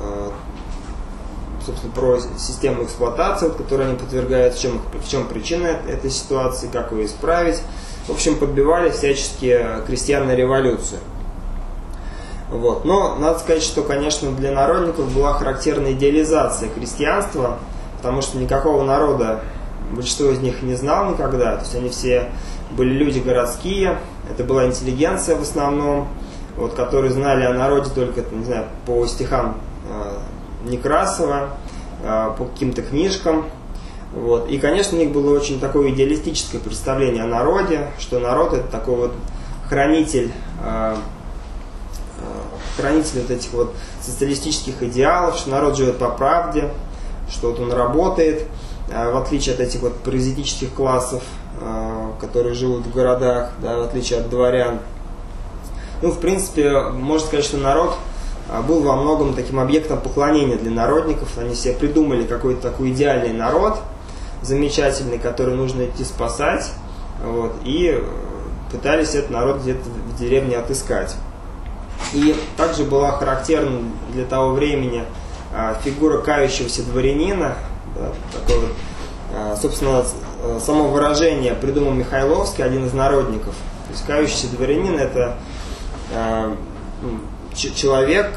собственно, про систему эксплуатации, которой они подвергают, в чем причина этой ситуации, как ее исправить. В общем, подбивали всячески крестьян на революцию. Вот. Но надо сказать, что, конечно, для народников была характерна идеализация крестьянства, потому что никакого народа большинство из них не знал никогда. То есть они все были люди городские, это была интеллигенция в основном, вот, которые знали о народе только, не знаю, по стихам Некрасова, по каким-то книжкам. Вот. И, конечно, у них было очень такое идеалистическое представление о народе, что народ это такой вот хранитель вот этих вот социалистических идеалов, что народ живет по правде, что вот он работает, в отличие от этих вот паразитических классов, которые живут в городах, да, в отличие от дворян. Ну, в принципе, можно сказать, что народ был во многом таким объектом поклонения для народников. Они себе придумали какой-то такой идеальный народ, замечательный, который нужно идти спасать, вот, и пытались этот народ где-то в в деревне отыскать. И также была характерна для того времени фигура кающегося дворянина. Да, такое вот, собственно, само выражение придумал Михайловский, один из народников. То есть кающийся дворянин — это человек,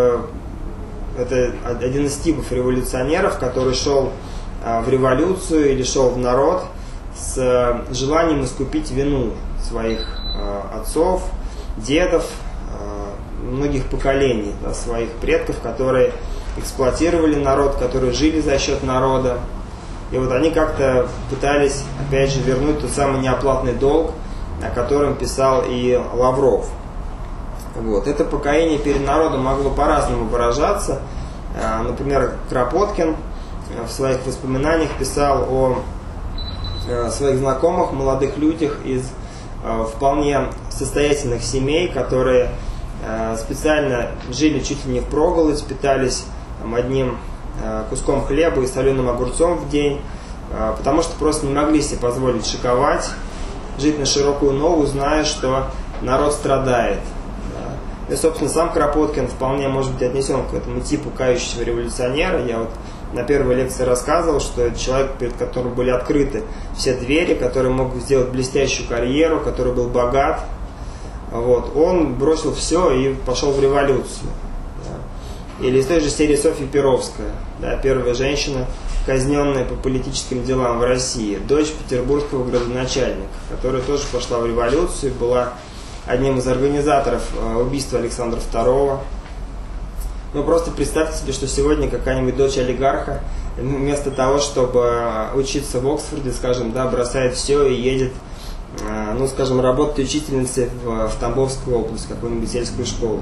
это один из типов революционеров, который шел в революцию или шел в народ с желанием искупить вину своих отцов, дедов, многих поколений, да, своих предков, которые эксплуатировали народ, которые жили за счет народа. И вот они как-то пытались, опять же, вернуть тот самый неоплатный долг, о котором писал и Лавров. Вот. Это покаяние перед народом могло по-разному выражаться. Например, Кропоткин в своих воспоминаниях писал о своих знакомых, молодых людях из вполне состоятельных семей, которые специально жили чуть ли не впроголодь, питались одним куском хлеба и соленым огурцом в день, потому что просто не могли себе позволить шиковать, жить на широкую ногу, зная, что народ страдает. И, собственно, сам Кропоткин вполне может быть отнесен к этому типу кающегося революционера. Я вот на первой лекции рассказывал, что это человек, перед которым были открыты все двери, который мог сделать блестящую карьеру, который был богат. Вот. Он бросил все и пошел в революцию. Да. Или из той же серии Софья Перовская, да, первая женщина, казненная по политическим делам в России, дочь петербургского градоначальника, которая тоже пошла в революцию, была одним из организаторов убийства Александра II. Ну, просто представьте себе, что сегодня какая-нибудь дочь олигарха вместо того, чтобы учиться в Оксфорде, скажем, да, бросает все и едет, ну, скажем, работать учительницей в Тамбовскую область, какую-нибудь сельскую школу.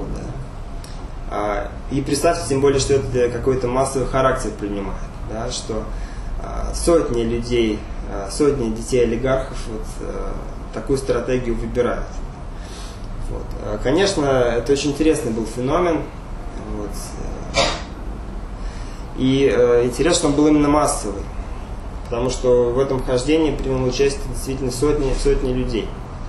Да. И представьте, тем более, что это какой-то массовый характер принимает, да, что сотни людей, сотни детей олигархов вот такую стратегию выбирают. Вот. Конечно, это очень интересный был феномен. Вот. И интересно, что он был именно массовый, потому что в этом хождении принял участие действительно сотни людей.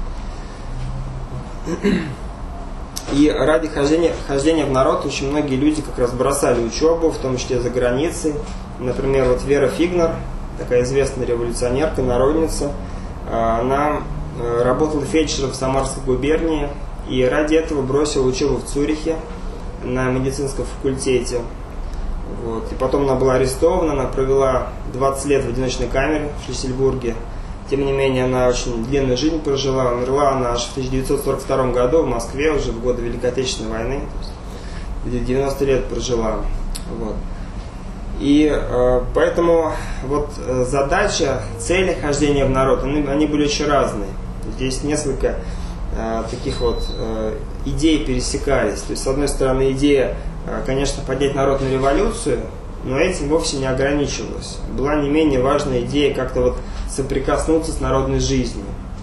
И ради хождения в народ очень многие люди как раз бросали учебу, в том числе за границей. Например, вот Вера Фигнер, такая известная революционерка, народница, она работала фельдшером в Самарской губернии и ради этого бросила учебу в Цюрихе на медицинском факультете. Вот. И потом она была арестована, она провела 20 лет в одиночной камере в Шлиссельбурге. Тем не менее, она очень длинную жизнь прожила. Умерла она аж в 1942 году в Москве, уже в годы Великой Отечественной войны. То есть 90 лет прожила. Вот. И поэтому вот задача, цели хождения в народ, они были очень разные. Здесь несколько таких вот идей пересекались. То есть, с одной стороны, идея, конечно, поднять народ на революцию, но этим вовсе не ограничивалась. Была не менее важная идея как-то вот соприкоснуться с народной жизнью,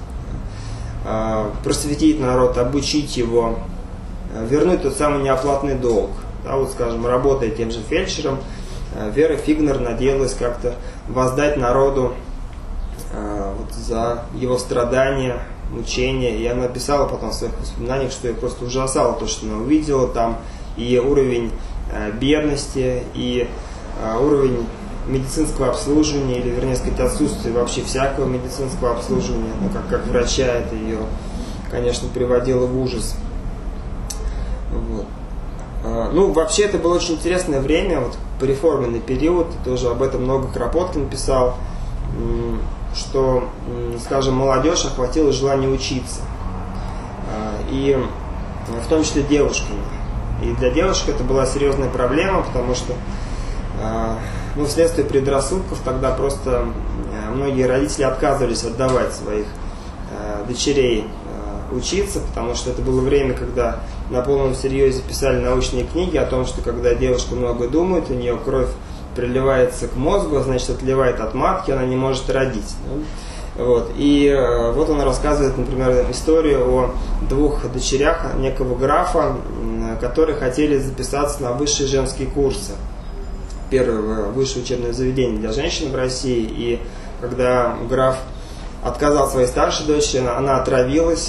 просветить народ, обучить его, вернуть тот самый неоплатный долг. Да, вот, скажем, работая тем же фельдшером, Вера Фигнер надеялась как-то воздать народу вот, за его страдания, мучения. И она писала потом в своих воспоминаниях, что ее просто ужасало то, что она увидела там, и уровень бедности, и уровень медицинского обслуживания, или, вернее сказать, отсутствие вообще всякого медицинского обслуживания. Ну, как врача, это ее, конечно, приводило в ужас. Вот. Ну, вообще, это было очень интересное время, вот, пореформенный период, тоже об этом много Кропоткин писал, что, скажем, молодежь охватила желание учиться, и в том числе девушками. И для девушек это была серьезная проблема, потому что, ну, вследствие предрассудков тогда просто многие родители отказывались отдавать своих дочерей учиться, потому что это было время, когда на полном серьезе писали научные книги о том, что когда девушка много думает, у нее кровь приливается к мозгу, значит, отливает от матки, она не может родить. Вот. И вот он рассказывает, например, историю о двух дочерях некого графа, которые хотели записаться на высшие женские курсы. Первое высшее учебное заведение для женщин в России. И когда граф отказал своей старшей дочери, она отравилась,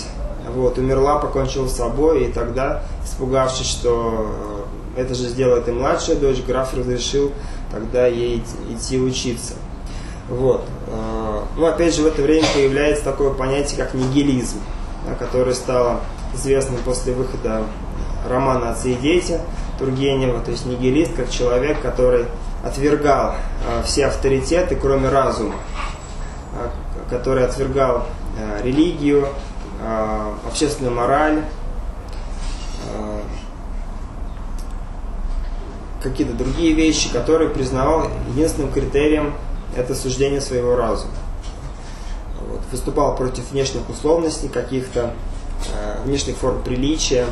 вот, умерла, покончила с собой, и тогда, испугавшись, что это же сделает и младшая дочь, граф разрешил тогда ей идти учиться. Вот. Ну, опять же, в это время появляется такое понятие, как нигилизм, которое стало известным после выхода романа «Отцы и дети» Тургенева. То есть нигилист как человек, который отвергал все авторитеты, кроме разума, который отвергал религию, общественную мораль, какие-то другие вещи, которые признавал единственным критерием это суждение своего разума. Вот. Выступал против внешних условностей, каких-то внешних форм приличия.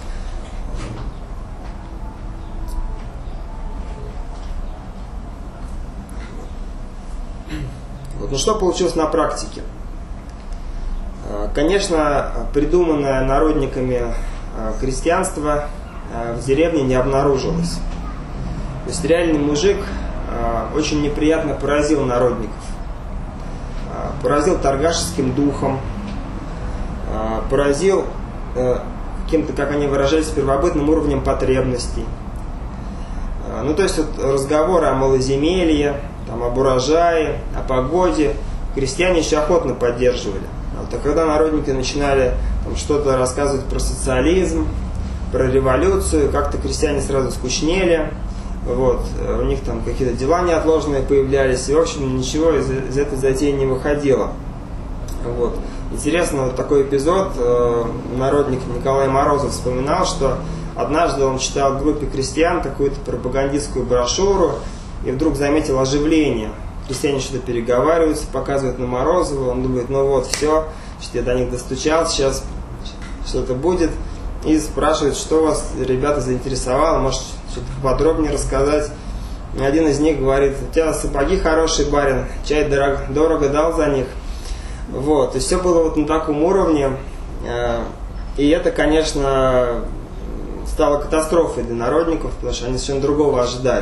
Вот. Ну что получилось на практике? Конечно, придуманное народниками крестьянство в деревне не обнаружилось. То есть реальный мужик очень неприятно поразил народников. Поразил торгашеским духом, поразил каким-то, как они выражались, первобытным уровнем потребностей. Ну, то есть вот разговоры о малоземелье, там, об урожае, о погоде крестьяне еще охотно поддерживали. А когда народники начинали там, что-то рассказывать про социализм, про революцию, как-то крестьяне сразу скучнели. Вот, у них там какие-то дела неотложные появлялись, и, в общем, ничего из этой затеи не выходило. Вот. Интересно, вот такой эпизод, народник Николай Морозов вспоминал, что однажды он читал в группе крестьян какую-то пропагандистскую брошюру, и вдруг заметил оживление. Крестьяне что-то переговариваются, показывают на Морозова, он думает, ну вот, все, я до них достучался, сейчас что-то будет. И спрашивает, что вас, ребята, заинтересовало, может, что-то подробнее рассказать. И один из них говорит, у тебя сапоги хорошие, барин, чай дорого дал за них. Вот, и все было вот на таком уровне. И это, конечно, стало катастрофой для народников, потому что они совершенно другого ожидали.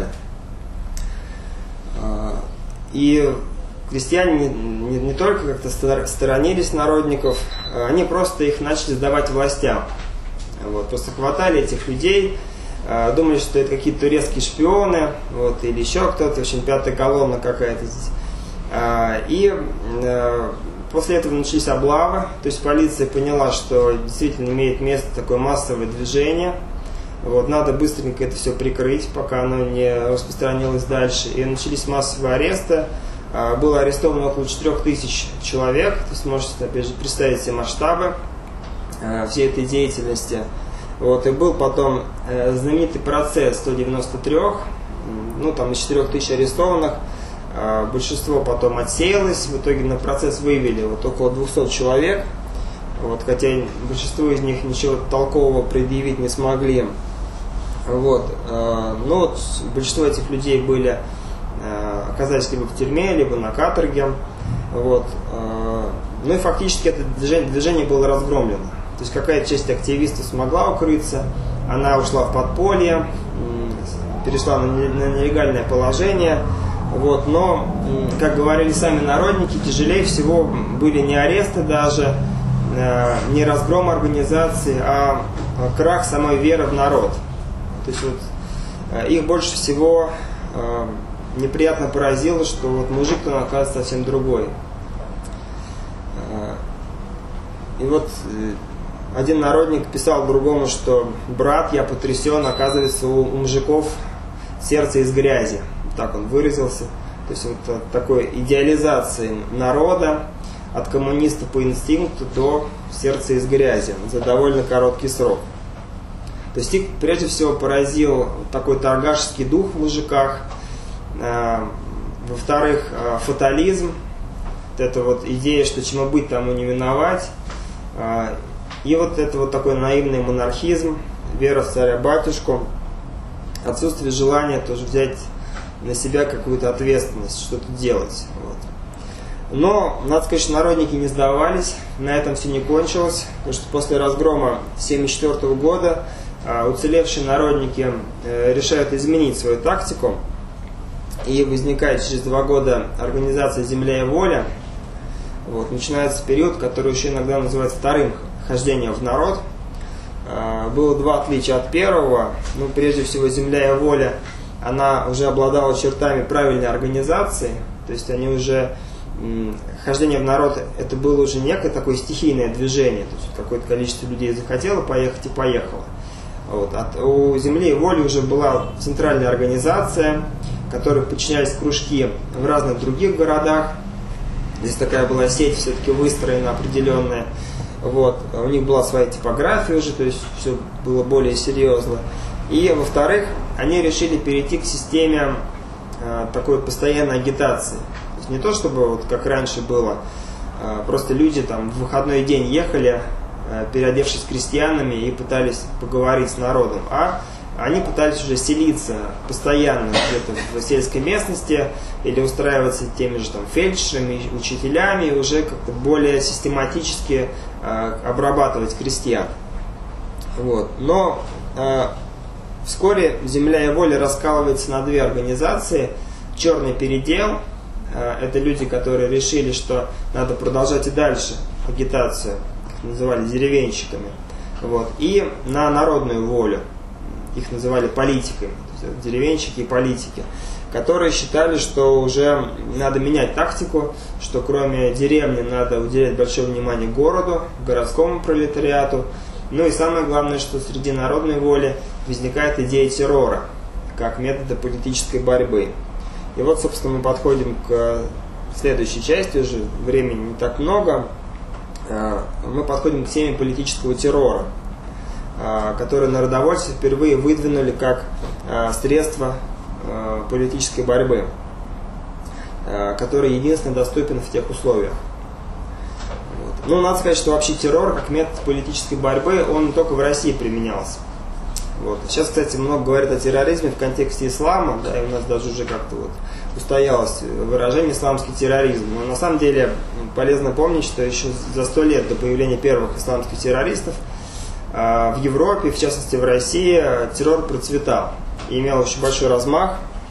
И крестьяне не только как-то сторонились народников, они просто их начали сдавать властям. Вот, просто хватали этих людей, думали, что это какие-то турецкие шпионы, вот, или еще кто-то, в общем, пятая колонна какая-то здесь. И после этого начались облавы, то есть полиция поняла, что действительно имеет место такое массовое движение. Вот, надо быстренько это все прикрыть, пока оно не распространилось дальше. И начались массовые аресты. Было арестовано около 4000 человек. То есть можете, опять же, представить себе масштабы всей этой деятельности. Вот, и был потом знаменитый процесс 193, ну там из 4000 арестованных. Большинство потом отсеялось. В итоге на процесс вывели вот около 200 человек. Вот, хотя большинство из них ничего толкового предъявить не смогли. Вот. Но вот большинство этих людей оказались либо в тюрьме, либо на каторге. Вот. Ну и фактически это движение было разгромлено. То есть какая-то часть активистов смогла укрыться, она ушла в подполье, перешла на нелегальное положение. Вот. Но, как говорили сами народники, тяжелее всего были не аресты даже, не разгром организации, а крах самой веры в народ. То есть вот, их больше всего неприятно поразило, что вот мужик-то он оказывается совсем другой. И вот один народник писал другому, что брат, я потрясен, оказывается, у мужиков сердце из грязи. Так он выразился. То есть вот такой идеализации народа от коммуниста по инстинкту до сердца из грязи за довольно короткий срок. То есть их прежде всего поразил такой торгашский дух в мужиках. Во-вторых, фатализм. Это вот идея, что чему быть, тому не миновать. И вот это вот такой наивный монархизм, вера в царя-батюшку, отсутствие желания тоже взять на себя какую-то ответственность, что-то делать. Вот. Но, надо сказать, что народники не сдавались, на этом все не кончилось, потому что после разгрома 1974 года уцелевшие народники решают изменить свою тактику, и возникает через 2 года организация «Земля и воля». Вот. Начинается период, который еще иногда называется вторым хождения в народ. Было два отличия от первого. Ну, прежде всего, «Земля и воля», она уже обладала чертами правильной организации, то есть они уже, хождение в народ, это было уже некое такое стихийное движение, то есть какое-то количество людей захотело поехать и поехало. Вот. У «Земли и воли» уже была центральная организация, которой подчинялись кружки в разных других городах. Здесь такая была сеть все-таки выстроена определенная. Вот. У них была своя типография уже, то есть все было более серьезно. И, во-вторых, они решили перейти к системе такой вот постоянной агитации. То есть не то, чтобы вот как раньше было, просто люди там в выходной день ехали, переодевшись крестьянами, и пытались поговорить с народом, а они пытались уже селиться постоянно где-то в сельской местности или устраиваться теми же там фельдшерами, учителями, и уже как-то более систематически обрабатывать крестьян. Вот. Но вскоре «Земля и воля» раскалывается на две организации. «Черный передел» – это люди, которые решили, что надо продолжать и дальше агитацию, их называли деревенщиками. Вот. И на «Народную волю», их называли политиками, то есть деревенщики и политики, которые считали, что уже надо менять тактику, что кроме деревни надо уделять большое внимание городу, городскому пролетариату. Ну и самое главное, что среди народной воли возникает идея террора, как метода политической борьбы. И вот, собственно, мы подходим к следующей части, уже времени не так много. Мы подходим к теме политического террора, который народовольцы впервые выдвинули как средство политической борьбы, который единственно доступен в тех условиях. Ну, надо сказать, что вообще террор как метод политической борьбы, он не только в России применялся. Вот. Сейчас, кстати, много говорят о терроризме в контексте ислама, да, и у нас даже уже как-то вот устоялось выражение «исламский терроризм». Но на самом деле полезно помнить, что еще за 100 лет до появления первых исламских террористов в Европе, в частности в России, террор процветал и имел очень большой размах.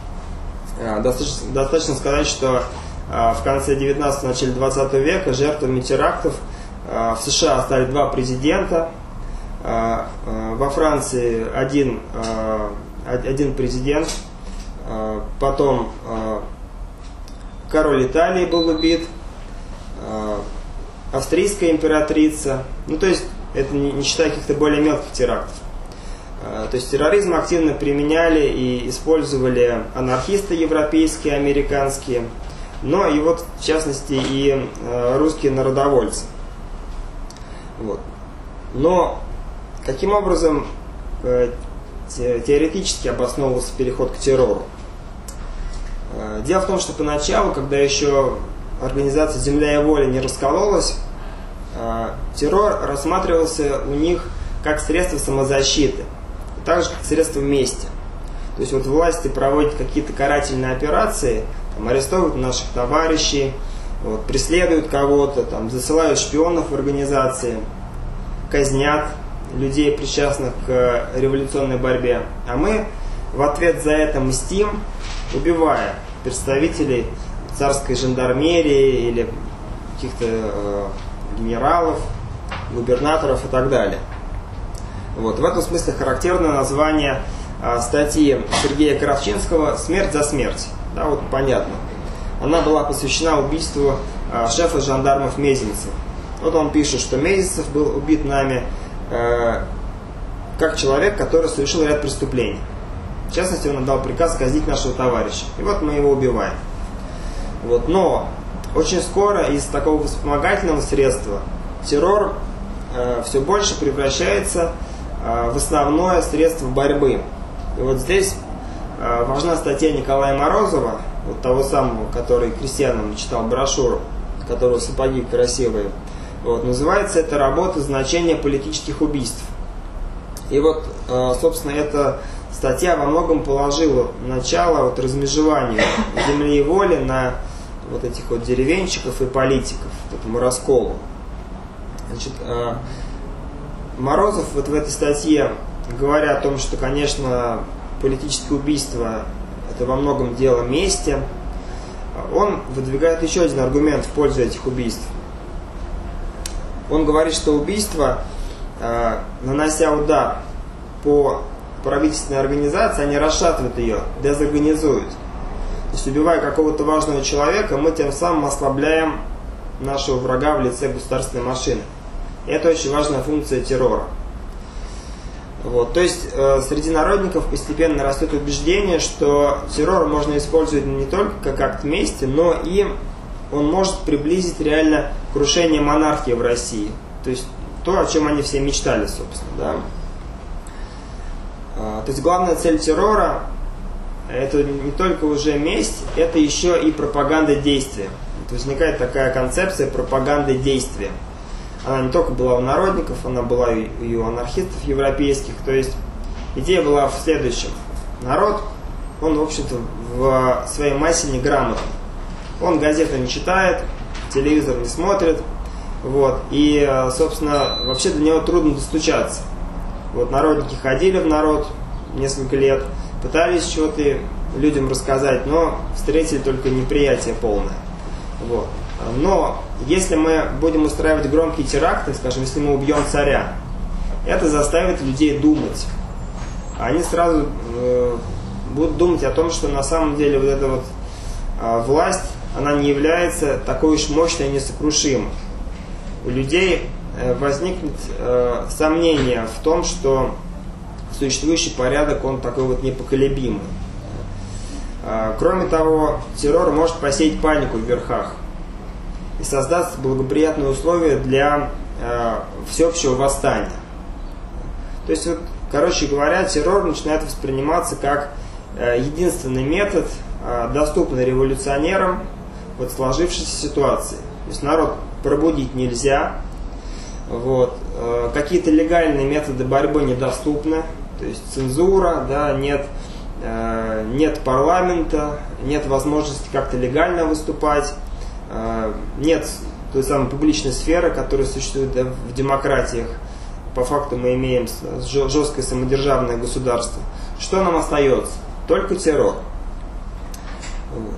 Достаточно сказать, что в конце 19-го, начале 20 века жертвами терактов в США стали два президента. Во Франции один президент, потом король Италии был убит, австрийская императрица. Ну, то есть, это не считая каких-то более мелких терактов. То есть терроризм активно применяли и использовали анархисты европейские, американские, но и вот в частности и русские народовольцы. Вот. Но каким образом теоретически обосновывался переход к террору? Дело в том, что поначалу, когда еще организация «Земля и воля» не раскололась, террор рассматривался у них как средство самозащиты, так же как средство мести. То есть вот власти проводят какие-то карательные операции, там, арестовывают наших товарищей, вот, преследуют кого-то, там, засылают шпионов в организации, казнят людей, причастных к революционной борьбе. А мы в ответ за это мстим, убивая представителей царской жандармерии или каких-то генералов, губернаторов и так далее. Вот. В этом смысле характерно название статьи Сергея Кравчинского «Смерть за смерть». Да, вот понятно. Она была посвящена убийству шефа жандармов Мезенцева. Вот он пишет, что Мезенцев был убит нами как человек, который совершил ряд преступлений. В частности, он отдал приказ казнить нашего товарища. И вот мы его убиваем. Вот. Но очень скоро из такого вспомогательного средства террор все больше превращается в основное средство борьбы. И вот здесь важна статья Николая Морозова, вот того самого, который крестьянам читал брошюру, у которого сапоги красивые. Вот, называется эта работа «Значение политических убийств». И вот, собственно, эта статья во многом положила начало вот размежеванию земли и воли на вот этих вот деревенщиков и политиков, вот этому расколу. Значит, Морозов вот в этой статье, говоря о том, что, конечно, политическое убийство – это во многом дело мести, он выдвигает еще один аргумент в пользу этих убийств. Он говорит, что убийство, нанося удар по правительственной организации, они расшатывают ее, дезорганизуют. То есть, убивая какого-то важного человека, мы тем самым ослабляем нашего врага в лице государственной машины. И это очень важная функция террора. Вот. То есть среди народников постепенно растет убеждение, что террор можно использовать не только как акт мести, но и он может приблизить реально крушение монархии в России. То есть то, о чем они все мечтали, собственно. Да? То есть главная цель террора — это не только уже месть, это еще и пропаганда действия. То есть возникает такая концепция пропаганды действия. Она не только была у народников, она была и у анархистов европейских. То есть идея была в следующем. Народ, он, в общем-то, в своей массе неграмотный. Он газету не читает, телевизор не смотрит. Вот, и, собственно, вообще до него трудно достучаться. Вот, народники ходили в народ несколько лет, пытались чего-то людям рассказать, но встретили только неприятие полное. Вот. Но если мы будем устраивать громкие теракты, скажем, если мы убьем царя, это заставит людей думать. Они сразу будут думать о том, что на самом деле вот эта вот власть, она не является такой уж мощной и несокрушимой. У людей возникнет сомнение в том, что существующий порядок, он такой вот непоколебимый. Кроме того, террор может посеять панику в верхах и создаст благоприятные условия для всеобщего восстания. То есть, вот, короче говоря, террор начинает восприниматься как единственный метод, доступный революционерам в сложившейся ситуации. То есть народ пробудить нельзя, вот, какие-то легальные методы борьбы недоступны, то есть цензура, да, нет парламента, нет возможности как-то легально выступать, нет той самой публичной сферы, которая существует, да, в демократиях. По факту мы имеем жесткое самодержавное государство. Что нам остается? Только террор. Вот.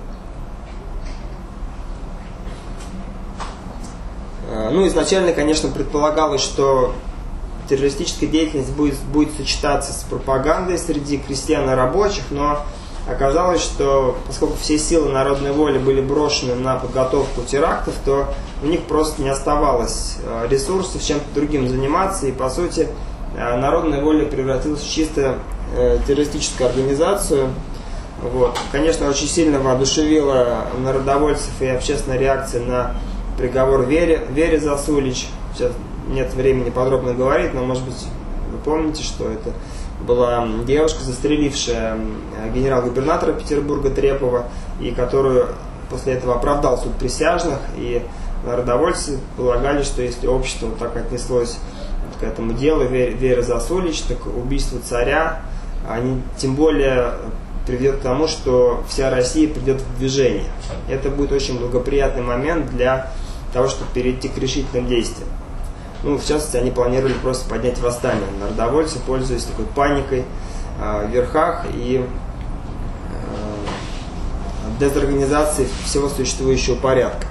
Ну, изначально, конечно, предполагалось, что террористическая деятельность будет сочетаться с пропагандой среди крестьян и рабочих, но оказалось, что поскольку все силы народной воли были брошены на подготовку терактов, то у них просто не оставалось ресурсов чем-то другим заниматься, и по сути народная воля превратилась в чисто террористическую организацию. Вот. Конечно, очень сильно воодушевила народовольцев и общественная реакция на приговор Вере Засулич. Сейчас нет времени подробно говорить, но, может быть, вы помните, что это была девушка, застрелившая генерал-губернатора Петербурга Трепова, и которую после этого оправдал суд присяжных, и народовольцы полагали, что если общество вот так отнеслось к этому делу Веры Засулич, так убийство царя, они тем более приведет к тому, что вся Россия придет в движение. Это будет очень благоприятный момент для того, чтобы перейти к решительным действиям. Ну, в частности, они планировали просто поднять восстание. Народовольцы, пользуясь такой паникой в верхах и дезорганизацией всего существующего порядка.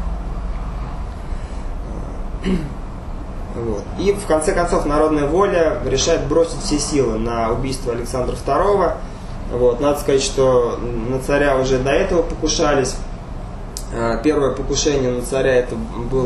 Вот. И в конце концов народная воля решает бросить все силы на убийство Александра II. Вот. Надо сказать, что на царя уже до этого покушались. Первое покушение на царя это был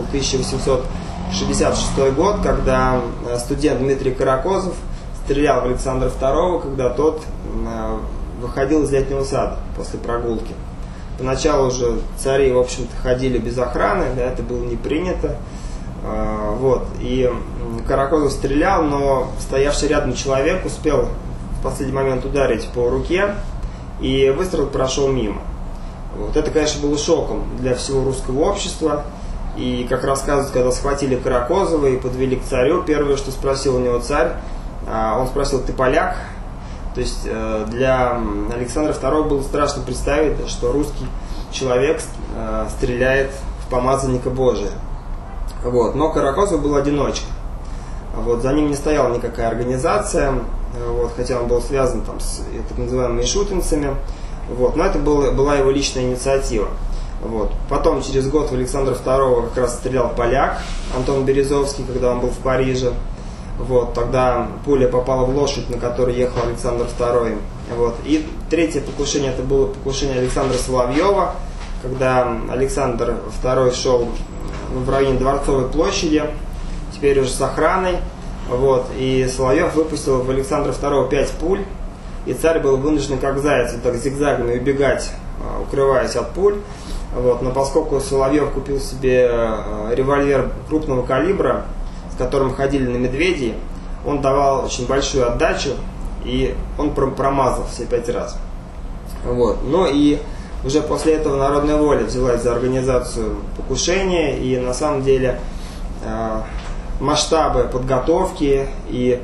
1866 год, когда студент Дмитрий Каракозов стрелял в Александра II, когда тот выходил из летнего сада после прогулки. Поначалу уже цари, в общем-то, ходили без охраны, да, это было не принято. Вот. И Каракозов стрелял, но стоявший рядом человек успел в последний момент ударить по руке, и выстрел прошел мимо. Вот. Это, конечно, было шоком для всего русского общества. И, как рассказывают, когда схватили Каракозова и подвели к царю, первое, что спросил у него царь, он спросил: «Ты поляк?» То есть для Александра II было страшно представить, что русский человек стреляет в помазанника Божия. Вот. Но Каракозов был одиночка. Вот. За ним не стояла никакая организация, вот, хотя он был связан там с так называемыми шутинцами. Вот. Но это была его личная инициатива. Вот. Потом, через год, в Александра II как раз стрелял поляк Антон Березовский, когда он был в Париже. Вот. Тогда пуля попала в лошадь, на которой ехал Александр II. Вот. И третье покушение, это было покушение Александра Соловьева, когда Александр II шел в районе Дворцовой площади, теперь уже с охраной. Вот. И Соловьев выпустил в Александра II 5 пуль. И царь был вынужден как заяц вот так зигзагами убегать, укрываясь от пуль. Вот. Но поскольку Соловьев купил себе револьвер крупного калибра, с которым ходили на медведей, он давал очень большую отдачу, и он промазал все 5 раз. Вот. Ну и уже после этого Народная воля взялась за организацию покушения, и на самом деле масштабы подготовки и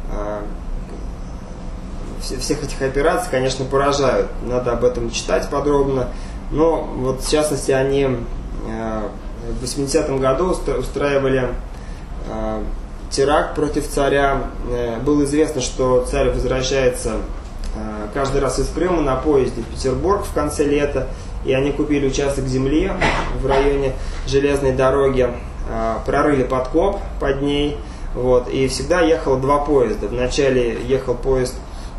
всех этих операций, конечно, поражают. Надо об этом читать подробно. Но вот в частности они в 80-м году устраивали теракт против царя. Было известно, что царь возвращается каждый раз из Крыма на поезде в Петербург в конце лета. И они купили участок земли в районе железной дороги, прорыли подкоп под ней. Вот, и всегда ехало 2 поезда. Вначале ехал поезд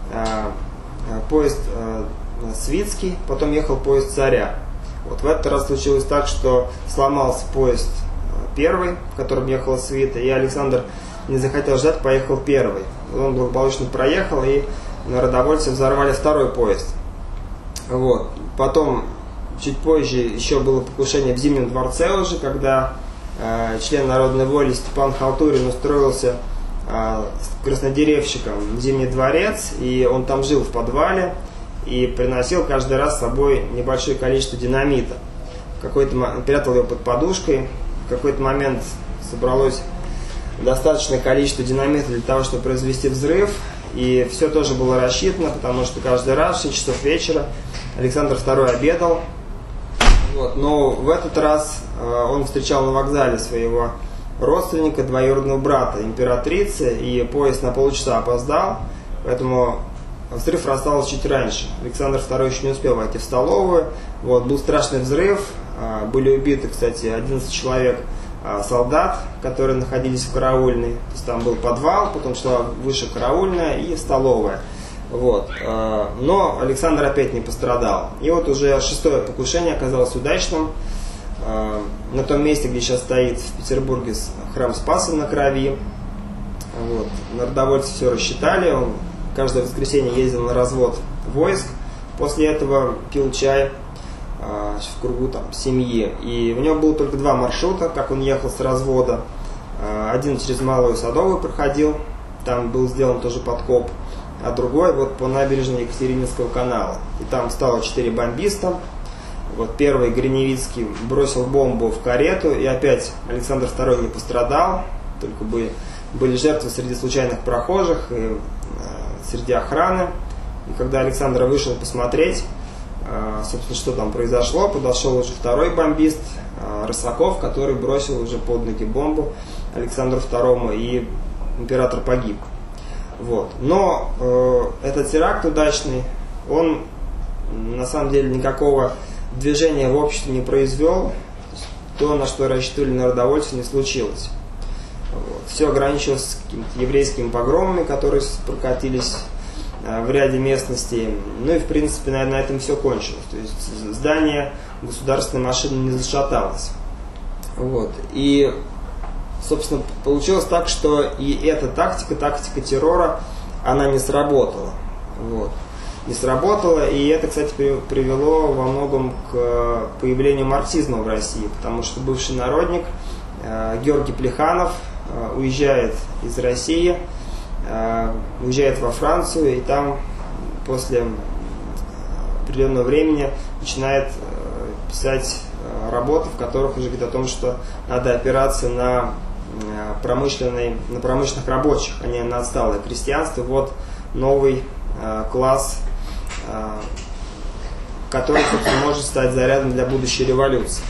Свитский, потом ехал поезд царя. Вот в этот раз случилось так, что сломался поезд первый, в котором ехала свита, и Александр не захотел ждать, поехал первый. Он благополучно проехал, и народовольцы взорвали 2-й поезд. Вот. Потом, чуть позже, еще было покушение в Зимнем дворце уже, когда член Народной воли Степан Халтурин устроился краснодеревщиком в Зимний дворец, и он там жил в подвале и приносил каждый раз с собой небольшое количество динамита. Прятал его под подушкой. В какой-то момент собралось достаточное количество динамита для того, чтобы произвести взрыв, и все тоже было рассчитано, потому что каждый раз в 6 часов вечера Александр II обедал. Вот. Но в этот раз он встречал на вокзале своего родственника, двоюродного брата императрицы, и поезд на полчаса опоздал, поэтому взрыв расстался чуть раньше. Александр II еще не успел войти в столовую. Вот, был страшный взрыв, были убиты, кстати, 11 человек солдат, которые находились в караульной. То есть там был подвал, потом шла выше караульная и столовая. Вот. Но Александр опять не пострадал. И вот уже 6-е покушение оказалось удачным. На том месте, где сейчас стоит в Петербурге храм Спаса на Крови. Вот. Народовольцы все рассчитали. Он каждое воскресенье ездил на развод войск. После этого пил чай в кругу семьи. И у него было только 2 маршрута, как он ехал с развода. Один через Малую Садовую проходил, там был сделан тоже подкоп, а другой вот по набережной Екатерининского канала. И там стало 4 бомбиста. Вот первый, Гриневицкий, бросил бомбу в карету, и опять Александр II не пострадал, только были жертвы среди случайных прохожих и среди охраны. И когда Александр вышел посмотреть, собственно, что там произошло, подошел уже 2-й бомбист, Рысаков, который бросил уже под ноги бомбу Александру II, и император погиб. Вот. Но этот теракт удачный, он на самом деле никакого движения в обществе не произвел. То, на что рассчитывали народовольцы, не случилось. Вот. Все ограничилось какими-то еврейскими погромами, которые прокатились в ряде местностей. Ну и в принципе на этом все кончилось. То есть здание государственной машины не зашаталось. Вот. И собственно получилось так, что и эта тактика террора, она не сработала. Вот. Не сработала, и это, кстати, привело во многом к появлению марксизма в России, потому что бывший народник Георгий Плеханов уезжает из России, уезжает во Францию, и там после определенного времени начинает писать работы, в которых уже говорит о том, что надо опираться на промышленных рабочих, а не на отсталое крестьянство. Вот новый класс, который, собственно, может стать зарядом для будущей революции.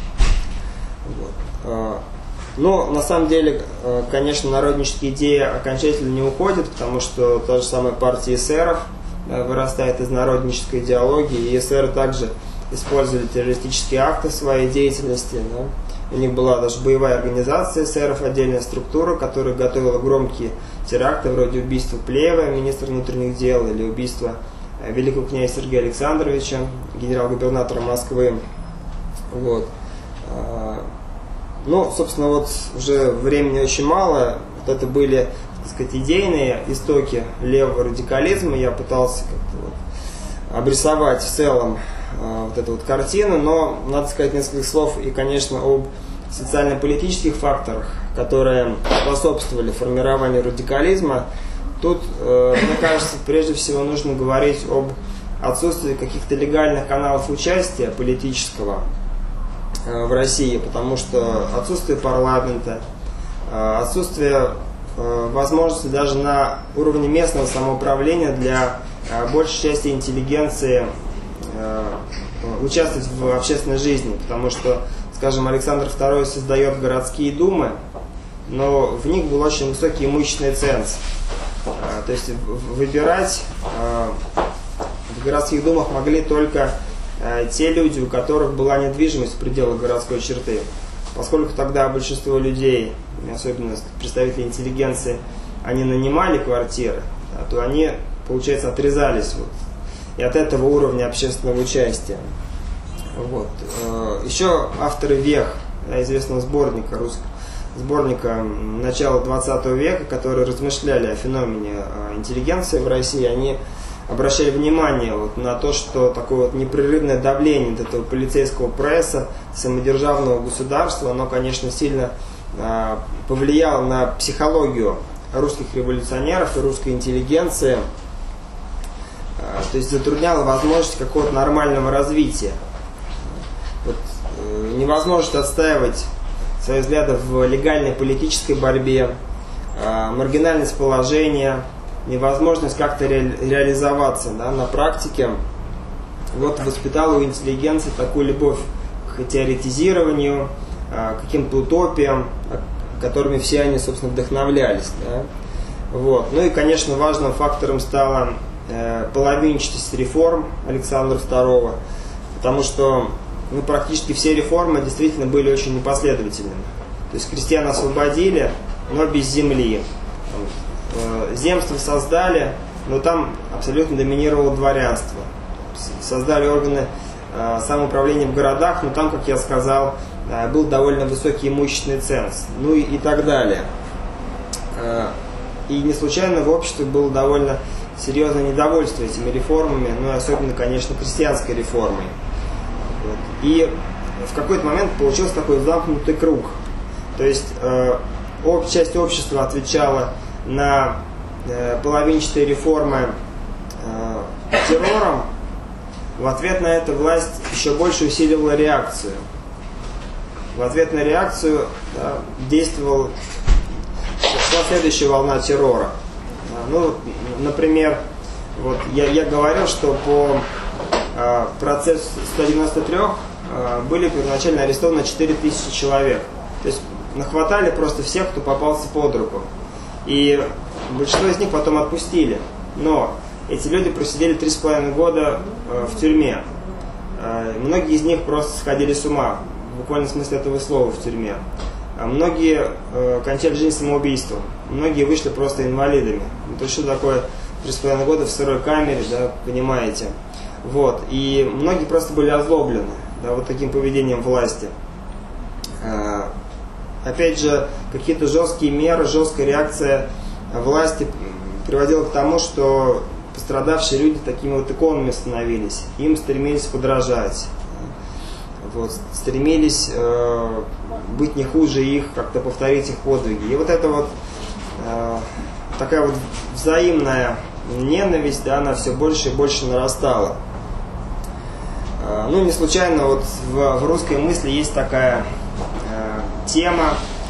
Вот. Но на самом деле, конечно, народнические идеи окончательно не уходят, потому что та же самая партия эсеров вырастает из народнической идеологии, и эсеры также использовали террористические акты в своей деятельности. Да. У них была даже боевая организация эсеров, отдельная структура, которая готовила громкие теракты, вроде убийства Плеева, министра внутренних дел, или убийства великого князя Сергея Александровича, генерал-губернатора Москвы. Вот. Ну, собственно, вот уже времени очень мало. Вот это были, так сказать, идейные истоки левого радикализма. Я пытался как-то вот обрисовать в целом вот эту вот картину, но надо сказать несколько слов и, конечно, об социально-политических факторах, которые способствовали формированию радикализма. Тут, мне кажется, прежде всего нужно говорить об отсутствии каких-то легальных каналов участия политического в России, потому что отсутствие парламента, отсутствие возможности даже на уровне местного самоуправления для большей части интеллигенции участвовать в общественной жизни, потому что, скажем, Александр II создает городские думы, но в них был очень высокий имущественный ценз. То есть выбирать в городских думах могли только те люди, у которых была недвижимость в пределах городской черты. Поскольку тогда большинство людей, особенно представители интеллигенции, они нанимали квартиры, то они, получается, отрезались вот, и от этого уровня общественного участия. Вот. Еще авторы «Вех», известного сборника начала 20 века, которые размышляли о феномене интеллигенции в России, они обращали внимание вот на то, что такое вот непрерывное давление от этого полицейского пресса, самодержавного государства, оно, конечно, сильно повлияло на психологию русских революционеров и русской интеллигенции, то есть затрудняло возможность какого-то нормального развития. Вот, невозможность отстаивать свои взгляды в легальной политической борьбе, маргинальность положения, невозможность как-то реализоваться, да, на практике, вот воспитала у интеллигенции такую любовь к теоретизированию, к каким-то утопиям, которыми все они, собственно, вдохновлялись. Да. Вот. Ну и, конечно, важным фактором стала половинчатость реформ Александра II, потому что практически все реформы действительно были очень непоследовательными. То есть крестьян освободили, но без земли. Земство создали, но там абсолютно доминировало дворянство. Создали органы самоуправления в городах, но там, как я сказал, был довольно высокий имущественный ценз. Ну и так далее. И не случайно в обществе было довольно серьезное недовольство этими реформами, ну и особенно, конечно, крестьянской реформой. Вот. И в какой-то момент получился такой замкнутый круг. То есть часть общества отвечала на половинчатые реформы террором. В ответ на это власть еще больше усиливала реакцию. В ответ на реакцию действовала следующая волна террора. Ну, например, вот я говорил, что по процессу 193 были первоначально арестованы 4000 человек. То есть нахватали просто всех, кто попался под руку. И большинство из них потом отпустили. Но эти люди просидели 3,5 года в тюрьме. Многие из них просто сходили с ума, в буквальном смысле этого слова, в тюрьме. Многие кончали жизнь самоубийством. Многие вышли просто инвалидами. То есть что такое 3,5 года в сырой камере, да, понимаете. Вот. И многие просто были озлоблены, да, вот таким поведением власти. Опять же, какие-то жесткие меры, жесткая реакция власти приводила к тому, что пострадавшие люди такими вот иконами становились. Им стремились подражать. Вот, стремились быть не хуже их, как-то повторить их подвиги. И вот эта вот такая вот взаимная ненависть, да, она все больше и больше нарастала. Ну, не случайно вот в русской мысли есть такая тема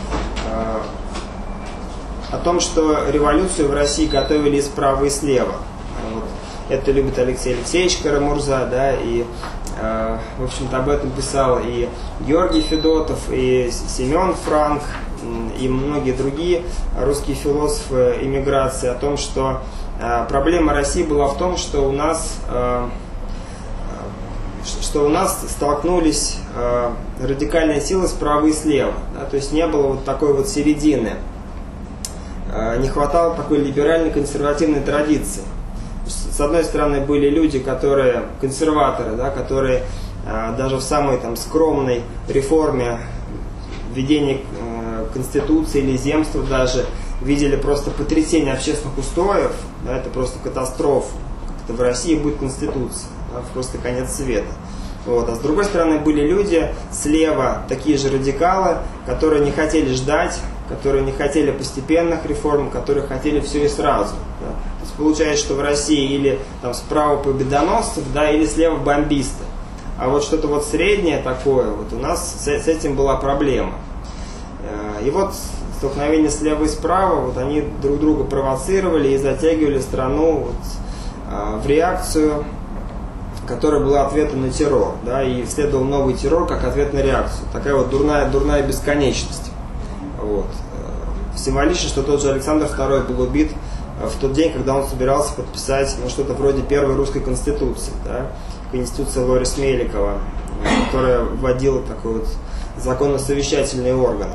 о том, что революцию в России готовили и справа, и слева. Вот. Это любит Алексей Алексеевич Карамурза, да, и в общем-то об этом писал и Георгий Федотов, и Семен Франк, и многие другие русские философы эмиграции, о том, что проблема России была в том, что у нас, что у нас столкнулись радикальные силы справа и слева. Да, то есть не было вот такой вот середины. Не хватало такой либеральной консервативной традиции. С одной стороны были люди, которые консерваторы, да, которые даже в самой там скромной реформе введения конституции или земства даже видели просто потрясение общественных устоев, да, это просто катастрофа. Как-то в России будет конституция, да, просто конец света. Вот. А с другой стороны были люди слева, такие же радикалы, которые не хотели ждать, которые не хотели постепенных реформ, которые хотели все и сразу. Да. То есть получается, что в России или там справа победоносцев, да, или слева бомбисты. А вот что-то вот среднее такое, вот у нас с этим была проблема. И вот столкновение слева и справа, вот они друг друга провоцировали и затягивали страну вот, в реакцию, которая была ответом на террор. Да, и следовал новый террор как ответ на реакцию. Такая вот дурная бесконечность. Вот. Символично, что тот же Александр II был убит в тот день, когда он собирался подписать что-то вроде первой русской конституции. Да, конституция Лорис Меликова, которая вводила такой вот законно-совещательный орган.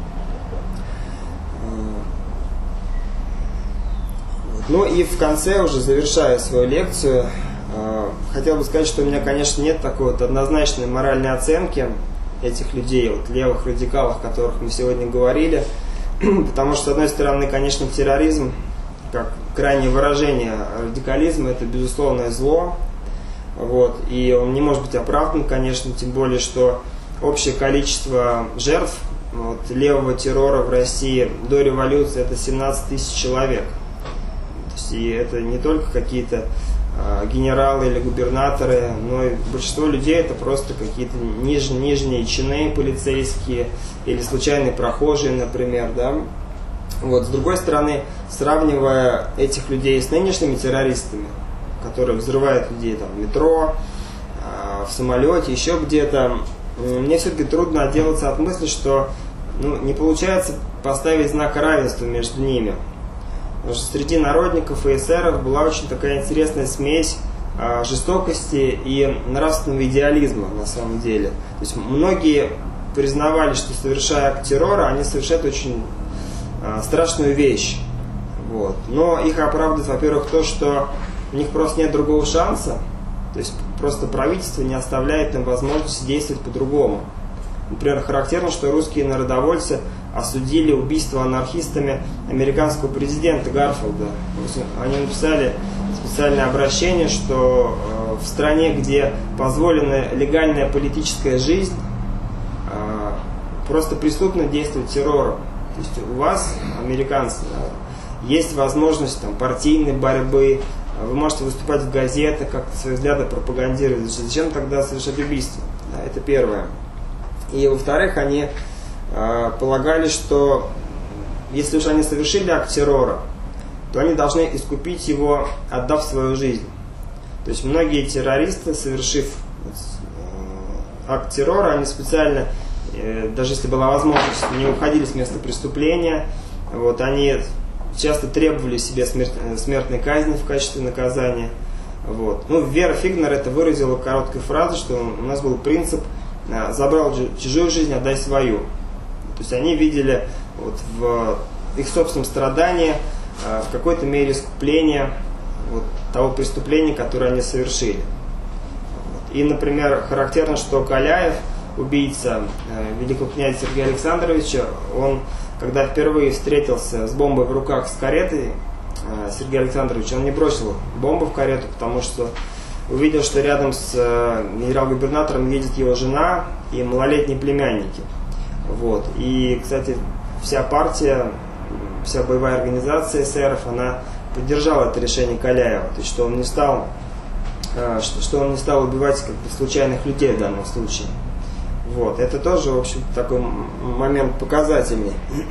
Ну и в конце, уже завершая свою лекцию, хотел бы сказать, что у меня, конечно, нет такой вот однозначной моральной оценки этих людей, вот левых радикалов, о которых мы сегодня говорили, потому что, с одной стороны, конечно, терроризм, как крайнее выражение радикализма, это безусловное зло, вот, и он не может быть оправдан, конечно, тем более, что общее количество жертв вот, левого террора в России до революции это 17 тысяч человек. То есть, и это не только какие-то генералы или губернаторы, но и большинство людей это просто какие-то нижние чины полицейские или случайные прохожие, например, да. Вот, с другой стороны, сравнивая этих людей с нынешними террористами, которые взрывают людей там, в метро, в самолете, еще где-то, мне все-таки трудно отделаться от мысли, что не получается поставить знак равенства между ними. Потому что среди народников и эсеров была очень такая интересная смесь жестокости и нравственного идеализма на самом деле. То есть многие признавали, что совершая акт террора, они совершают очень страшную вещь. Вот. Но их оправдывает, во-первых, то, что у них просто нет другого шанса. То есть просто правительство не оставляет им возможности действовать по-другому. Например, характерно, что русские народовольцы осудили убийство анархистами американского президента Гарфилда. Они написали специальное обращение, что в стране, где позволена легальная политическая жизнь, просто преступно действовать террором. То есть у вас, американцы, есть возможность там, партийной борьбы, вы можете выступать в газетах, как-то свои взгляды пропагандировать. Зачем тогда совершать убийство? Да, это первое. И во-вторых, они полагали, что если уж они совершили акт террора, то они должны искупить его, отдав свою жизнь. То есть многие террористы, совершив акт террора, они специально, даже если была возможность, не уходили с места преступления. Вот, они часто требовали себе смертной казни в качестве наказания. Вот. Вера Фигнер это выразила короткой фразой, что у нас был принцип «забрал чужую жизнь, отдай свою». То есть они видели вот, в их собственном страдании в какой-то мере искупление вот, того преступления, которое они совершили. Вот. И, например, характерно, что Каляев, убийца великого князя Сергея Александровича, он, когда впервые встретился с бомбой в руках с каретой Сергея Александровича, он не бросил бомбу в карету, потому что увидел, что рядом с генерал-губернатором едет его жена и малолетние племянники. Вот. И, кстати, вся партия, вся боевая организация эсеров, она поддержала это решение Каляева, то есть, что он не стал убивать как бы, случайных людей в данном случае. Вот. Это тоже, в общем, такой момент показательный.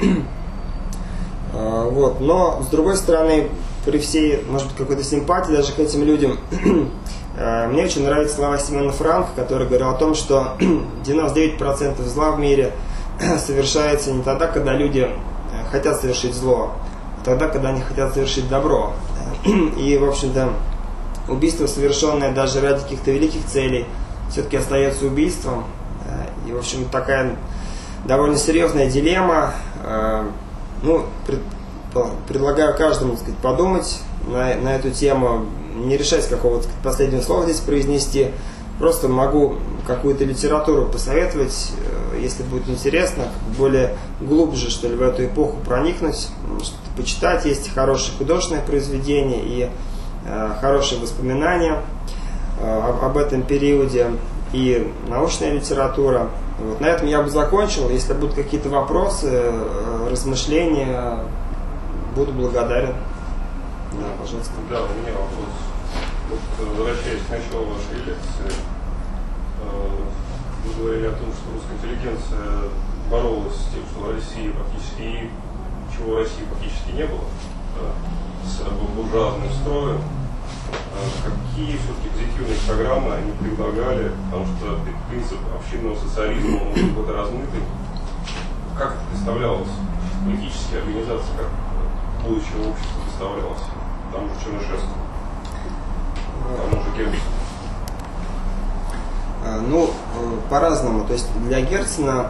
Вот. Но, с другой стороны, при всей, может быть, какой-то симпатии даже к этим людям, мне очень нравятся слова Семена Франка, который говорил о том, что 99% зла в мире совершается не тогда, когда люди хотят совершить зло, а тогда, когда они хотят совершить добро. И, в общем-то, убийство, совершенное даже ради каких-то великих целей, все-таки остается убийством. И, в общем, такая довольно серьезная дилемма. Ну, предлагаю каждому, так сказать, подумать на эту тему, не решать какого-то последнего слова здесь произнести. Просто могу какую-то литературу посоветовать, если будет интересно, более глубже, что ли, в эту эпоху проникнуть, что-то почитать. Есть хорошие художественные произведения и хорошие воспоминания об этом периоде, и научная литература. Вот. На этом я бы закончил. Если будут какие-то вопросы, размышления, буду благодарен. Да, пожалуйста. Да, у меня вопрос. Вот, возвращаясь к началу вашей лекции, вы говорили о том, что русская интеллигенция боролась с тем, что в России практически чего в России практически не было, с буржуазным строем. Какие все-таки позитивные программы они предлагали, потому что принцип общинного социализма он какой-то размытый. Как это представлялось? Политические организации, как будущее общество представлялось? Тому же Чернышевскому, тому же Герцену. Ну, по-разному. То есть для Герцена,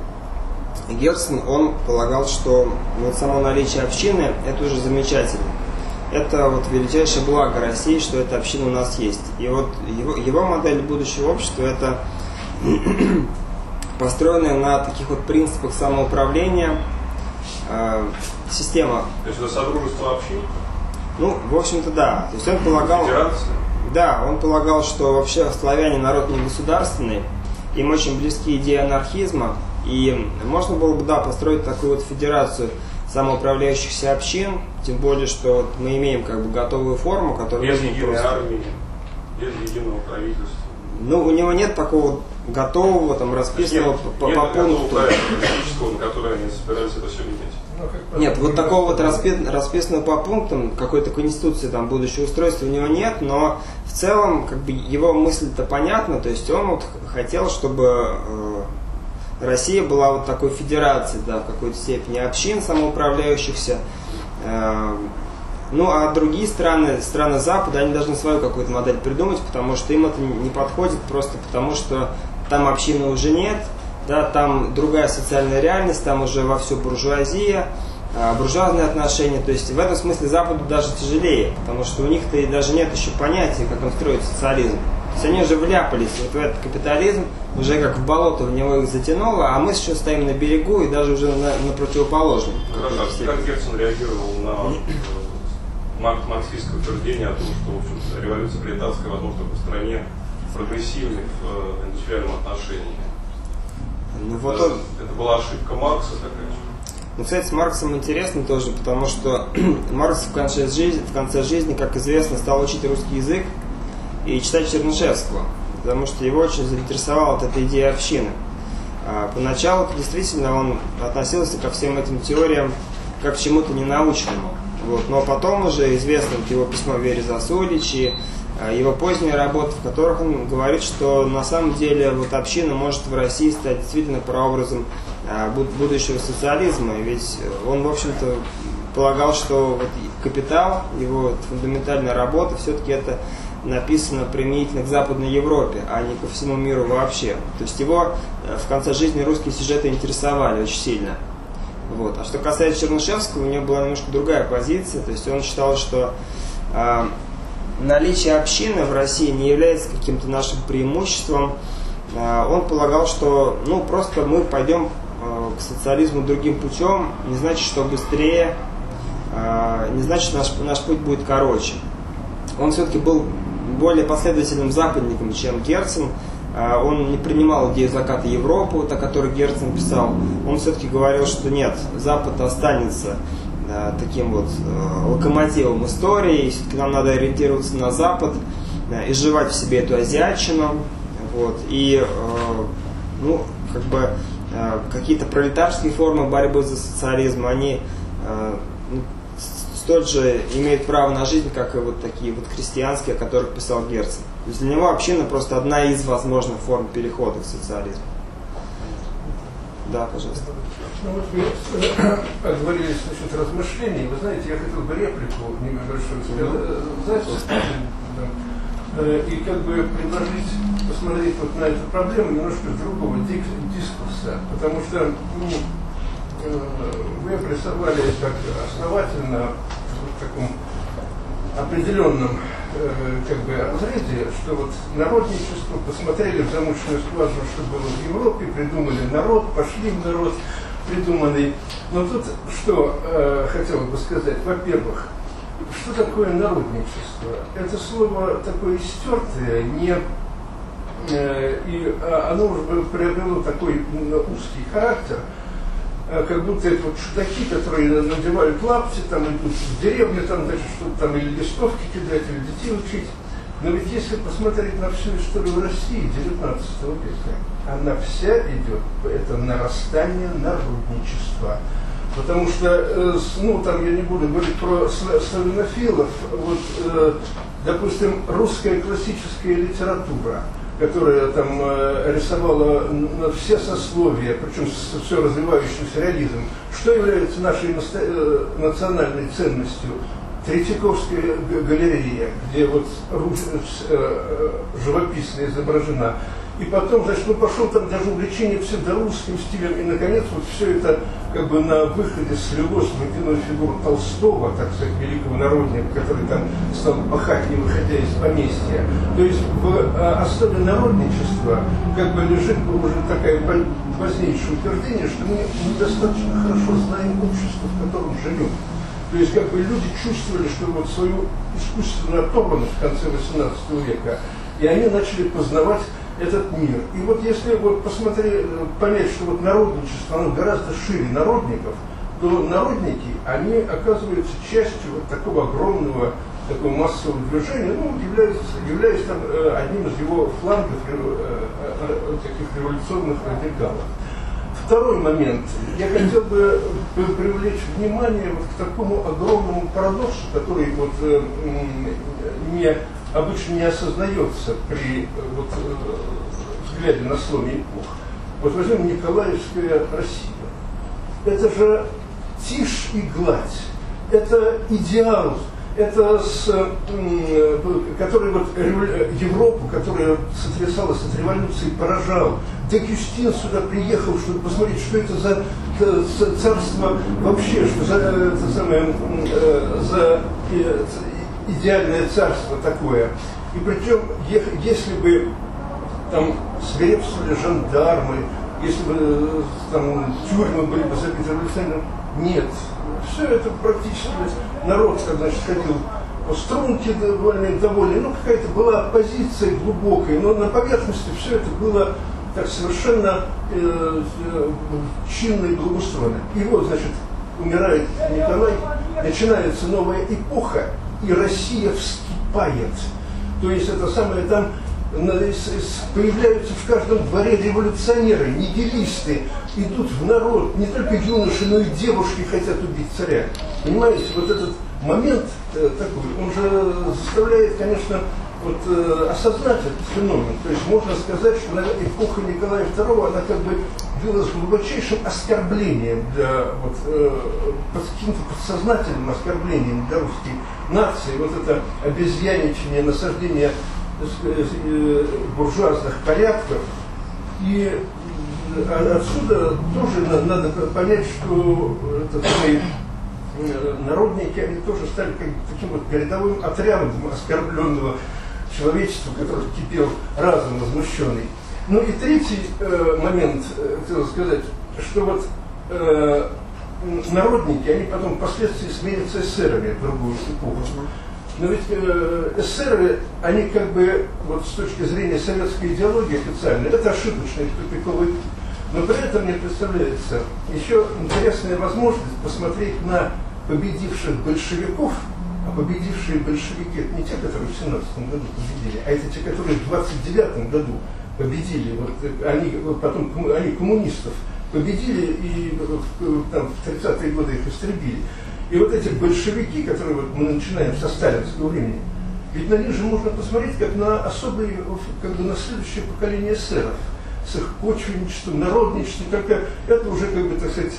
он полагал, что вот само наличие общины – это уже замечательно. Это вот величайшее благо России, что эта община у нас есть. И вот его модель будущего общества – это построенная на таких вот принципах самоуправления система. То есть это содружество общин? Ну, в общем-то, да. То есть он полагал... Федерация? Да, он полагал, что вообще славяне народ не государственный, им очень близки идеи анархизма, и можно было бы, да, построить такую вот федерацию самоуправляющихся общин, тем более, что вот мы имеем как бы готовую форму, которую без нужно единой просто... армии, без единого правительства. Ну, у него нет такого готового, там, расписанного по пункту. На который они собирались это все менять. Нет, вот такого вот расписанного по пунктам, какой-то конституции там будущего устройства у него нет, но в целом как бы его мысль-то понятна, то есть он вот хотел, чтобы Россия была вот такой федерацией, да, в какой-то степени общин самоуправляющихся. Ну, а другие страны Запада, они должны свою какую-то модель придумать, потому что им это не подходит, просто потому что там общины уже нет, да, там другая социальная реальность, там уже вовсю буржуазия, буржуазные отношения. То есть в этом смысле Западу даже тяжелее, потому что у них-то и даже нет еще понятия, как он строит социализм. То есть они уже вляпались вот в этот капитализм, уже как в болото в него их затянуло, а мы еще стоим на берегу и даже уже на противоположном. Как Герцен реагировал на марксистское утверждение о том, что, в общем-то, революция пролетарская возможна в стране прогрессивной в индустриальном отношении? Ну, вот это была ошибка Маркса такая же. Ну, кстати, с Марксом интересно тоже, потому что Маркс в конце жизни, как известно, стал учить русский язык и читать Чернышевского, потому что его очень заинтересовала вот эта идея общины. Поначалу действительно он относился ко всем этим теориям как к чему-то ненаучному. Вот. Но потом уже известно его письмо Вере Засулич и его поздние работы, в которых он говорит, что на самом деле вот община может в России стать действительно прообразом будущего социализма. Ведь он, в общем-то, полагал, что вот «Капитал», его фундаментальная работа, все-таки это написано применительно к Западной Европе, а не ко всему миру вообще. То есть его в конце жизни русские сюжеты интересовали очень сильно. Вот. А что касается Чернышевского, у него была немножко другая позиция. То есть он считал, что наличие общины в России не является каким-то нашим преимуществом. Он полагал, что просто мы пойдем к социализму другим путем, не значит, что быстрее, не значит, что наш путь будет короче. Он все-таки был более последовательным западником, чем Герцен. Он не принимал идею заката Европы, о которой Герцен писал. Он все-таки говорил, что нет, Запад останется таким вот локомотивом истории, и все-таки нам надо ориентироваться на Запад, изживать в себе эту азиатчину, вот, и какие-то пролетарские формы борьбы за социализм, они столь же имеют право на жизнь, как и вот такие вот крестьянские, о которых писал Герцен. То есть для него община просто одна из возможных форм перехода к социализму. Да, пожалуйста. Ну вот вы оговорились насчет размышлений. Вы знаете, я хотел бы реплику небольшую сказать. и как бы посмотреть вот на эту проблему немножко с другого дискурса, потому что вы обрисовали так основательно в таком определенном как бы разрезе, что вот народничество, посмотрели в замышленную скважину, что было в Европе, придумали народ, пошли в народ придуманный. Но тут что хотел бы сказать, во-первых, что такое народничество? Это слово такое истертое, и оно уже приобрело такой узкий характер, как будто это вот чудаки, которые надевают лапти, там идут в деревню, там дальше что-то там или листовки кидать, или детей учить. Но ведь если посмотреть на всю историю России XIX века, она вся идет, это нарастание народничества. Потому что, ну, там я не буду говорить про славянофилов, вот, допустим, русская классическая литература, которая там рисовала все сословия, причем со все развивающимся реализмом, что является нашей национальной ценностью? Третьяковская галерея, где вот живописно изображена. И потом, значит, ну, пошел там даже увлечение псевдорусским стилем, и, наконец, вот все это как бы на выходе слилось в единую фигуру Толстого, так сказать, великого народника, который там стал пахать, не выходя из поместья. То есть в основе народничества как бы лежит уже такая позднейшее утверждение, что мы недостаточно хорошо знаем общество, в котором живем. То есть как бы люди чувствовали, что вот свою искусственную оторванность в конце XVIII века, и они начали познавать этот мир. И вот если вот понять, что вот народничество, оно гораздо шире народников, то народники, они оказываются частью вот такого огромного, такого массового движения, ну, являясь там одним из его флангов таких революционных радикалов. Второй момент. Я хотел бы привлечь внимание вот к такому огромному парадоксу, который вот обычно не осознается при взгляде на сломе эпох. Вот возьмем Николаевская Россия. Это же тишь и гладь. Это идеал. Это который вот Европу, которая сотрясалась от революции, поражал. Д'Агюстин сюда приехал, чтобы посмотреть, что это за царство вообще, что за идеальное царство такое. И причем, если бы там свирепствовали жандармы, если бы там тюрьмы были бы забиты революционерами, нет. Все это практически народ, значит, ходил по струнке довольный, ну какая-то была оппозиция глубокая, но на поверхности все это было так совершенно чинно и благоустроено. И вот, значит, умирает Николай, начинается новая эпоха, и Россия вскипает. То есть это самое там появляются в каждом дворе революционеры, нигилисты, идут в народ, не только юноши, но и девушки хотят убить царя. Понимаете, вот этот момент такой, он же заставляет, конечно, вот, осознать этот феномен. То есть можно сказать, что наверное, эпоха Николая II, она как бы была с глубочайшим оскорблением для, вот, под каким-то подсознательным оскорблением для русской нации. Вот это обезьяничание, насаждение буржуазных порядков. И отсюда тоже надо понять, что народники, они тоже стали таким вот передовым отрядом оскорбленного человечества, который кипел разум возмущенный. Ну и третий момент, хотел сказать, что вот народники, они потом впоследствии сменятся эсерами в другую эпоху. Но ведь эсеры, они как бы, вот с точки зрения советской идеологии официальной, это ошибочный тупиковый путь. Но при этом мне представляется еще интересная возможность посмотреть на победивших большевиков, а победившие большевики это не те, которые в 17 году победили, а это те, которые в 29 году победили. Вот, они коммунистов победили и там, в 30-е годы их истребили. И вот эти большевики, которые вот мы начинаем со сталинского времени, ведь на них же можно посмотреть как на особые, как бы на следующее поколение эсеров, с их почвенничеством, народничеством, только это уже, как бы, так сказать,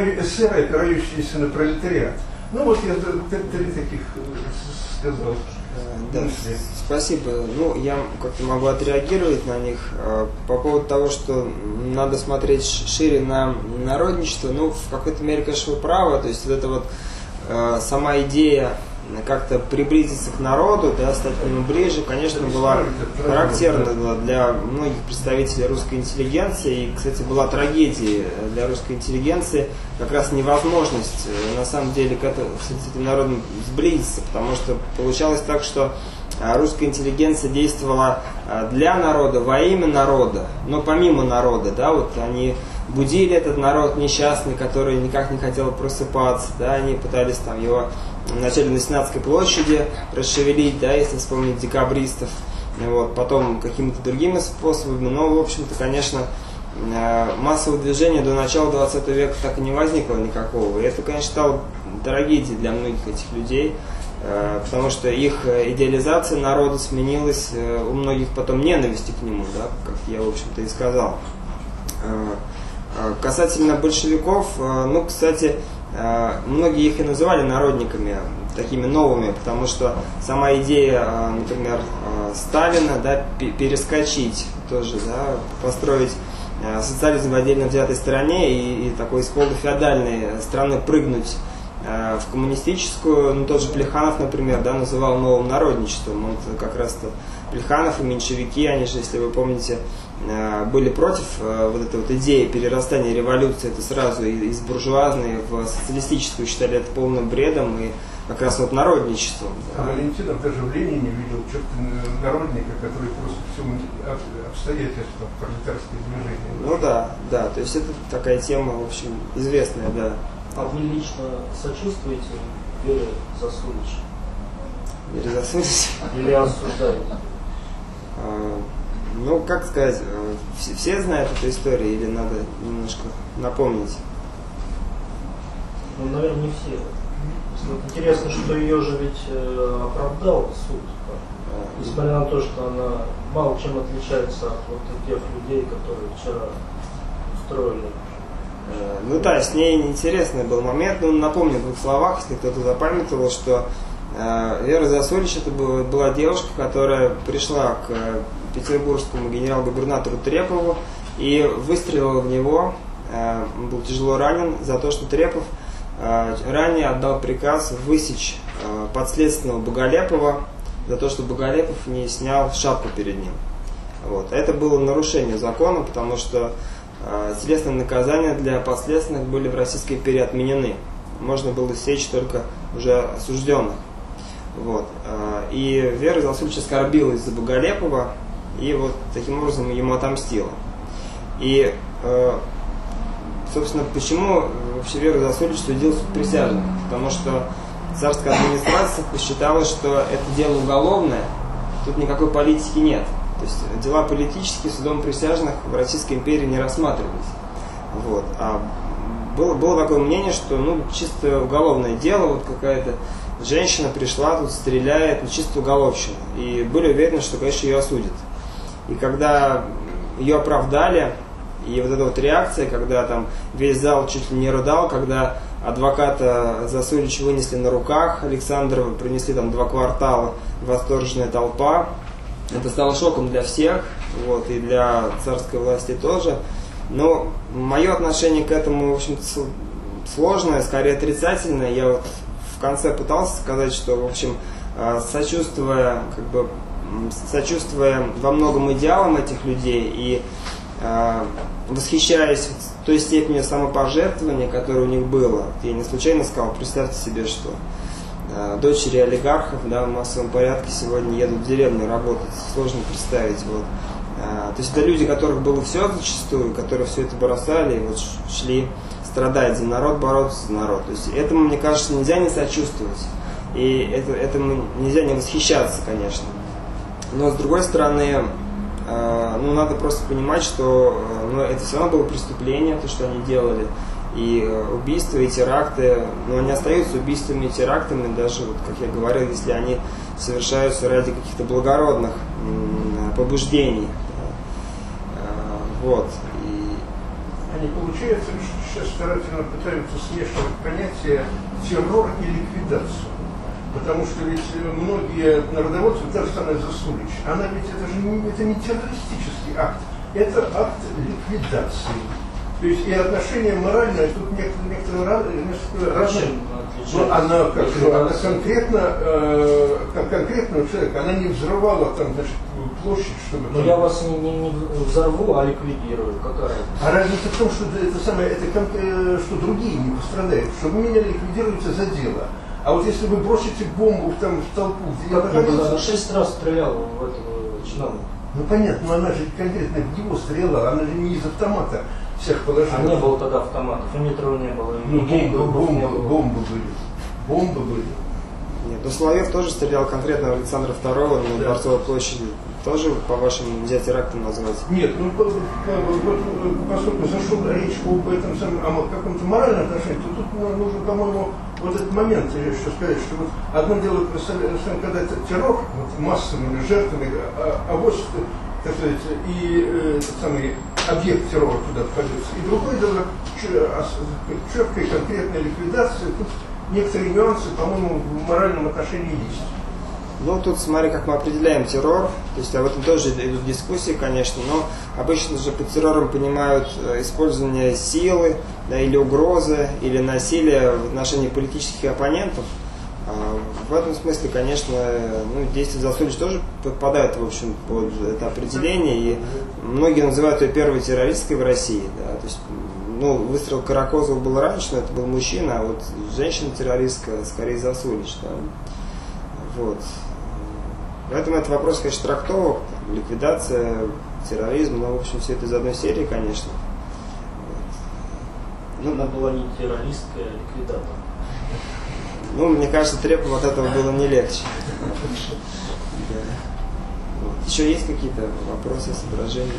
эсеры, опирающиеся на пролетариат. Ну вот я три таких сказал Да, спасибо. Ну, я как-то могу отреагировать на них по поводу того, что надо смотреть шире на народничество. Ну, в какой-то мере, конечно, вы правы. То есть вот эта вот сама идея как-то приблизиться к народу, да, стать к нему ближе, конечно, была характерна для многих представителей русской интеллигенции. И, кстати, была трагедией для русской интеллигенции как раз невозможность на самом деле с этим народом сблизиться, потому что получалось так, что русская интеллигенция действовала для народа, во имя народа, но помимо народа, да, вот они будили этот народ несчастный, который никак не хотел просыпаться, да, они пытались там его вначале на Сенатской площади расшевелить, да, если вспомнить декабристов, вот, потом какими-то другими способами, но, в общем-то, конечно, массового движения до начала 20 века так и не возникло никакого, и это, конечно, стало трагедией для многих этих людей, потому что их идеализация народа сменилась у многих потом ненавистью к нему, да, как я, в общем-то, и сказал. Касательно большевиков, ну, кстати, многие их и называли народниками, такими новыми, потому что сама идея, например, Сталина, да, перескочить тоже, да, построить социализм в отдельно взятой стране и такой из полуфеодальной страны прыгнуть в коммунистическую, ну, тот же Плеханов, например, да, называл новым народничеством. Он как раз-то Плеханов и меньшевики, они же, если вы помните, были против вот этой вот идеи перерастания революции, это сразу из буржуазной в социалистическую, считали это полным бредом и как раз вот народничеством. Да. Валентинов даже в Ленине видел черты народника, который просто всему обстоятельствам пролетарское движение. Ну да, да, то есть это такая тема, в общем, известная, да. А вы лично сочувствуете Вере Засулич? Вере Засулич? Или осуждаете? Ну, как сказать, все знают эту историю или надо немножко напомнить? Ну, наверное, не все. Вот интересно, что ее же ведь оправдал суд. Несмотря на то, что она мало чем отличается от вот тех людей, которые вчера устроили. Ну да, с ней интересный был момент. Ну, напомню в двух словах, если кто-то запамятовал, что Вера Засулич это была девушка, которая пришла к петербургскому генерал-губернатору Трепову и выстрелила в него. Он был тяжело ранен за то, что Трепов ранее отдал приказ высечь подследственного Боголепова за то, что Боголепов не снял шапку перед ним. Вот. Это было нарушение закона, потому что телесные наказания для подследственных были в Российской империи отменены. Можно было сечь только уже осужденных. Вот. И Вера Засулич оскорбилась за Боголепова и вот таким образом ему отомстила. И, собственно, почему вообще Вера Засулич судил суд присяжных? Потому что царская администрация посчитала, что это дело уголовное, тут никакой политики нет. То есть дела политические судом присяжных в Российской империи не рассматривались. Вот. А было такое мнение, что ну, чисто уголовное дело, вот какая-то женщина пришла, тут стреляет, ну, чисто уголовщина. И были уверены, что, конечно, ее осудят. И когда ее оправдали, и вот эта вот реакция, когда там весь зал чуть ли не рыдал, когда адвоката Засулич вынесли на руках, Александрова принесли там 2 квартала, восторженная толпа, это стало шоком для всех, вот, и для царской власти тоже. Но мое отношение к этому, в общем-то, сложное, скорее отрицательное. Я вот в конце пытался сказать, что, в общем, сочувствуя во многом идеалам этих людей и восхищаясь той степенью самопожертвования, которое у них было. Я не случайно сказал, представьте себе, что дочери олигархов, да, в массовом порядке сегодня едут в деревню работать. Сложно представить. Вот. То есть это люди, у которых было все зачастую, которые все это бросали и вот шли страдать за народ, бороться за народ. То есть этому, мне кажется, нельзя не сочувствовать. И этому нельзя не восхищаться, конечно. Но с другой стороны, ну, надо просто понимать, что это все равно было преступление, то, что они делали. И убийства и теракты, они остаются убийствами и терактами, даже, вот, как я говорил, если они совершаются ради каких-то благородных побуждений. Вот. Они, получается, сейчас старательно пытаются смешивать понятия террор и ликвидацию. Потому что ведь многие народовольцы, даже самая Засулич, она ведь это не террористический акт, это акт ликвидации. То есть и отношение моральное тут некоторые разные. Но она конкретно, как конкретного человека, она не взрывала там, значит, площадь, чтобы... Но я вас не взорву, а ликвидирую. Какая? А разница в том, что что другие не пострадают, что вы меня ликвидируете за дело. А вот если вы бросите бомбу там в толпу, где как она 6 раз стреляла в этого чиновника. Ну понятно, но она же конкретно в него стреляла, она же не из автомата всех положила. А не было тогда автоматов, и метро не было, и бомбы были. Бомбы были. Нет, ну Соловьев тоже стрелял конкретно в Александра II на Дворцовой площади. Тоже, по-вашему, нельзя терактом назвать? Нет, ну поскольку зашел речь об этом о каком-то моральном отношении, то тут нужно, по-моему, вот этот момент еще сказать, что вот одно дело, когда это террор, вот, массовыми жертвами, авось, так сказать, и самый объект террора туда входится. И другое дело, четкая конкретная ликвидация. Тут некоторые нюансы, по-моему, в моральном отношении есть. Ну, тут смотри, как мы определяем террор. То есть об этом тоже идут дискуссии, конечно, но обычно же под террором понимают использование силы, да, или угрозы, или насилия в отношении политических оппонентов. В этом смысле, конечно, действия Засулич тоже подпадают, в общем, под это определение. И многие называют ее первой террористкой в России. Да, то есть, выстрел Каракозова был раньше, но это был мужчина, а вот женщина-террористка скорее Засулич. Да. Вот. Поэтому это вопрос, конечно, трактовок, ликвидация, терроризм, в общем, все это из одной серии, конечно. Вот. Она была не террористка, а ликвидатор. Мне кажется, трепом от этого было не легче. Вот. Еще есть какие-то вопросы, соображения?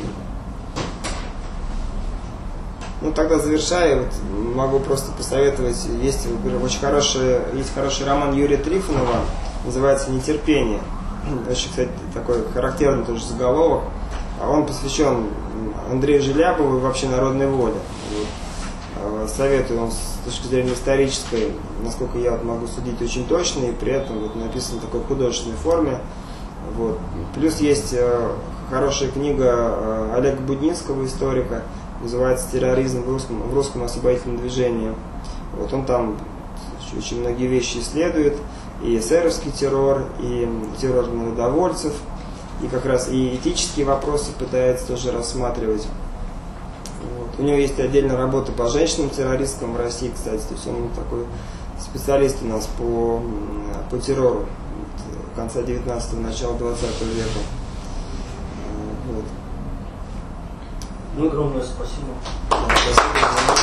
Тогда завершая, могу просто посоветовать, есть хороший роман Юрия Трифонова, называется «Нетерпение». Очень, кстати, такой характерный тоже заголовок. Он посвящен Андрею Желябову и вообще народной воле. Вот. Советую, он с точки зрения исторической, насколько я могу судить, очень точно, и при этом написан в такой художественной форме. Вот. Плюс есть хорошая книга Олега Буднинского, историка, называется «Терроризм в русском освободительном движении». Вот он там очень многие вещи исследует, и эсеровский террор, и террор народовольцев, и как раз и этические вопросы пытается тоже рассматривать. Вот. У него есть отдельная работа по женщинам-террористкам в России, кстати, то есть он такой специалист у нас по террору конца 19-го, начала 20 века. Вот. Огромное спасибо. Спасибо.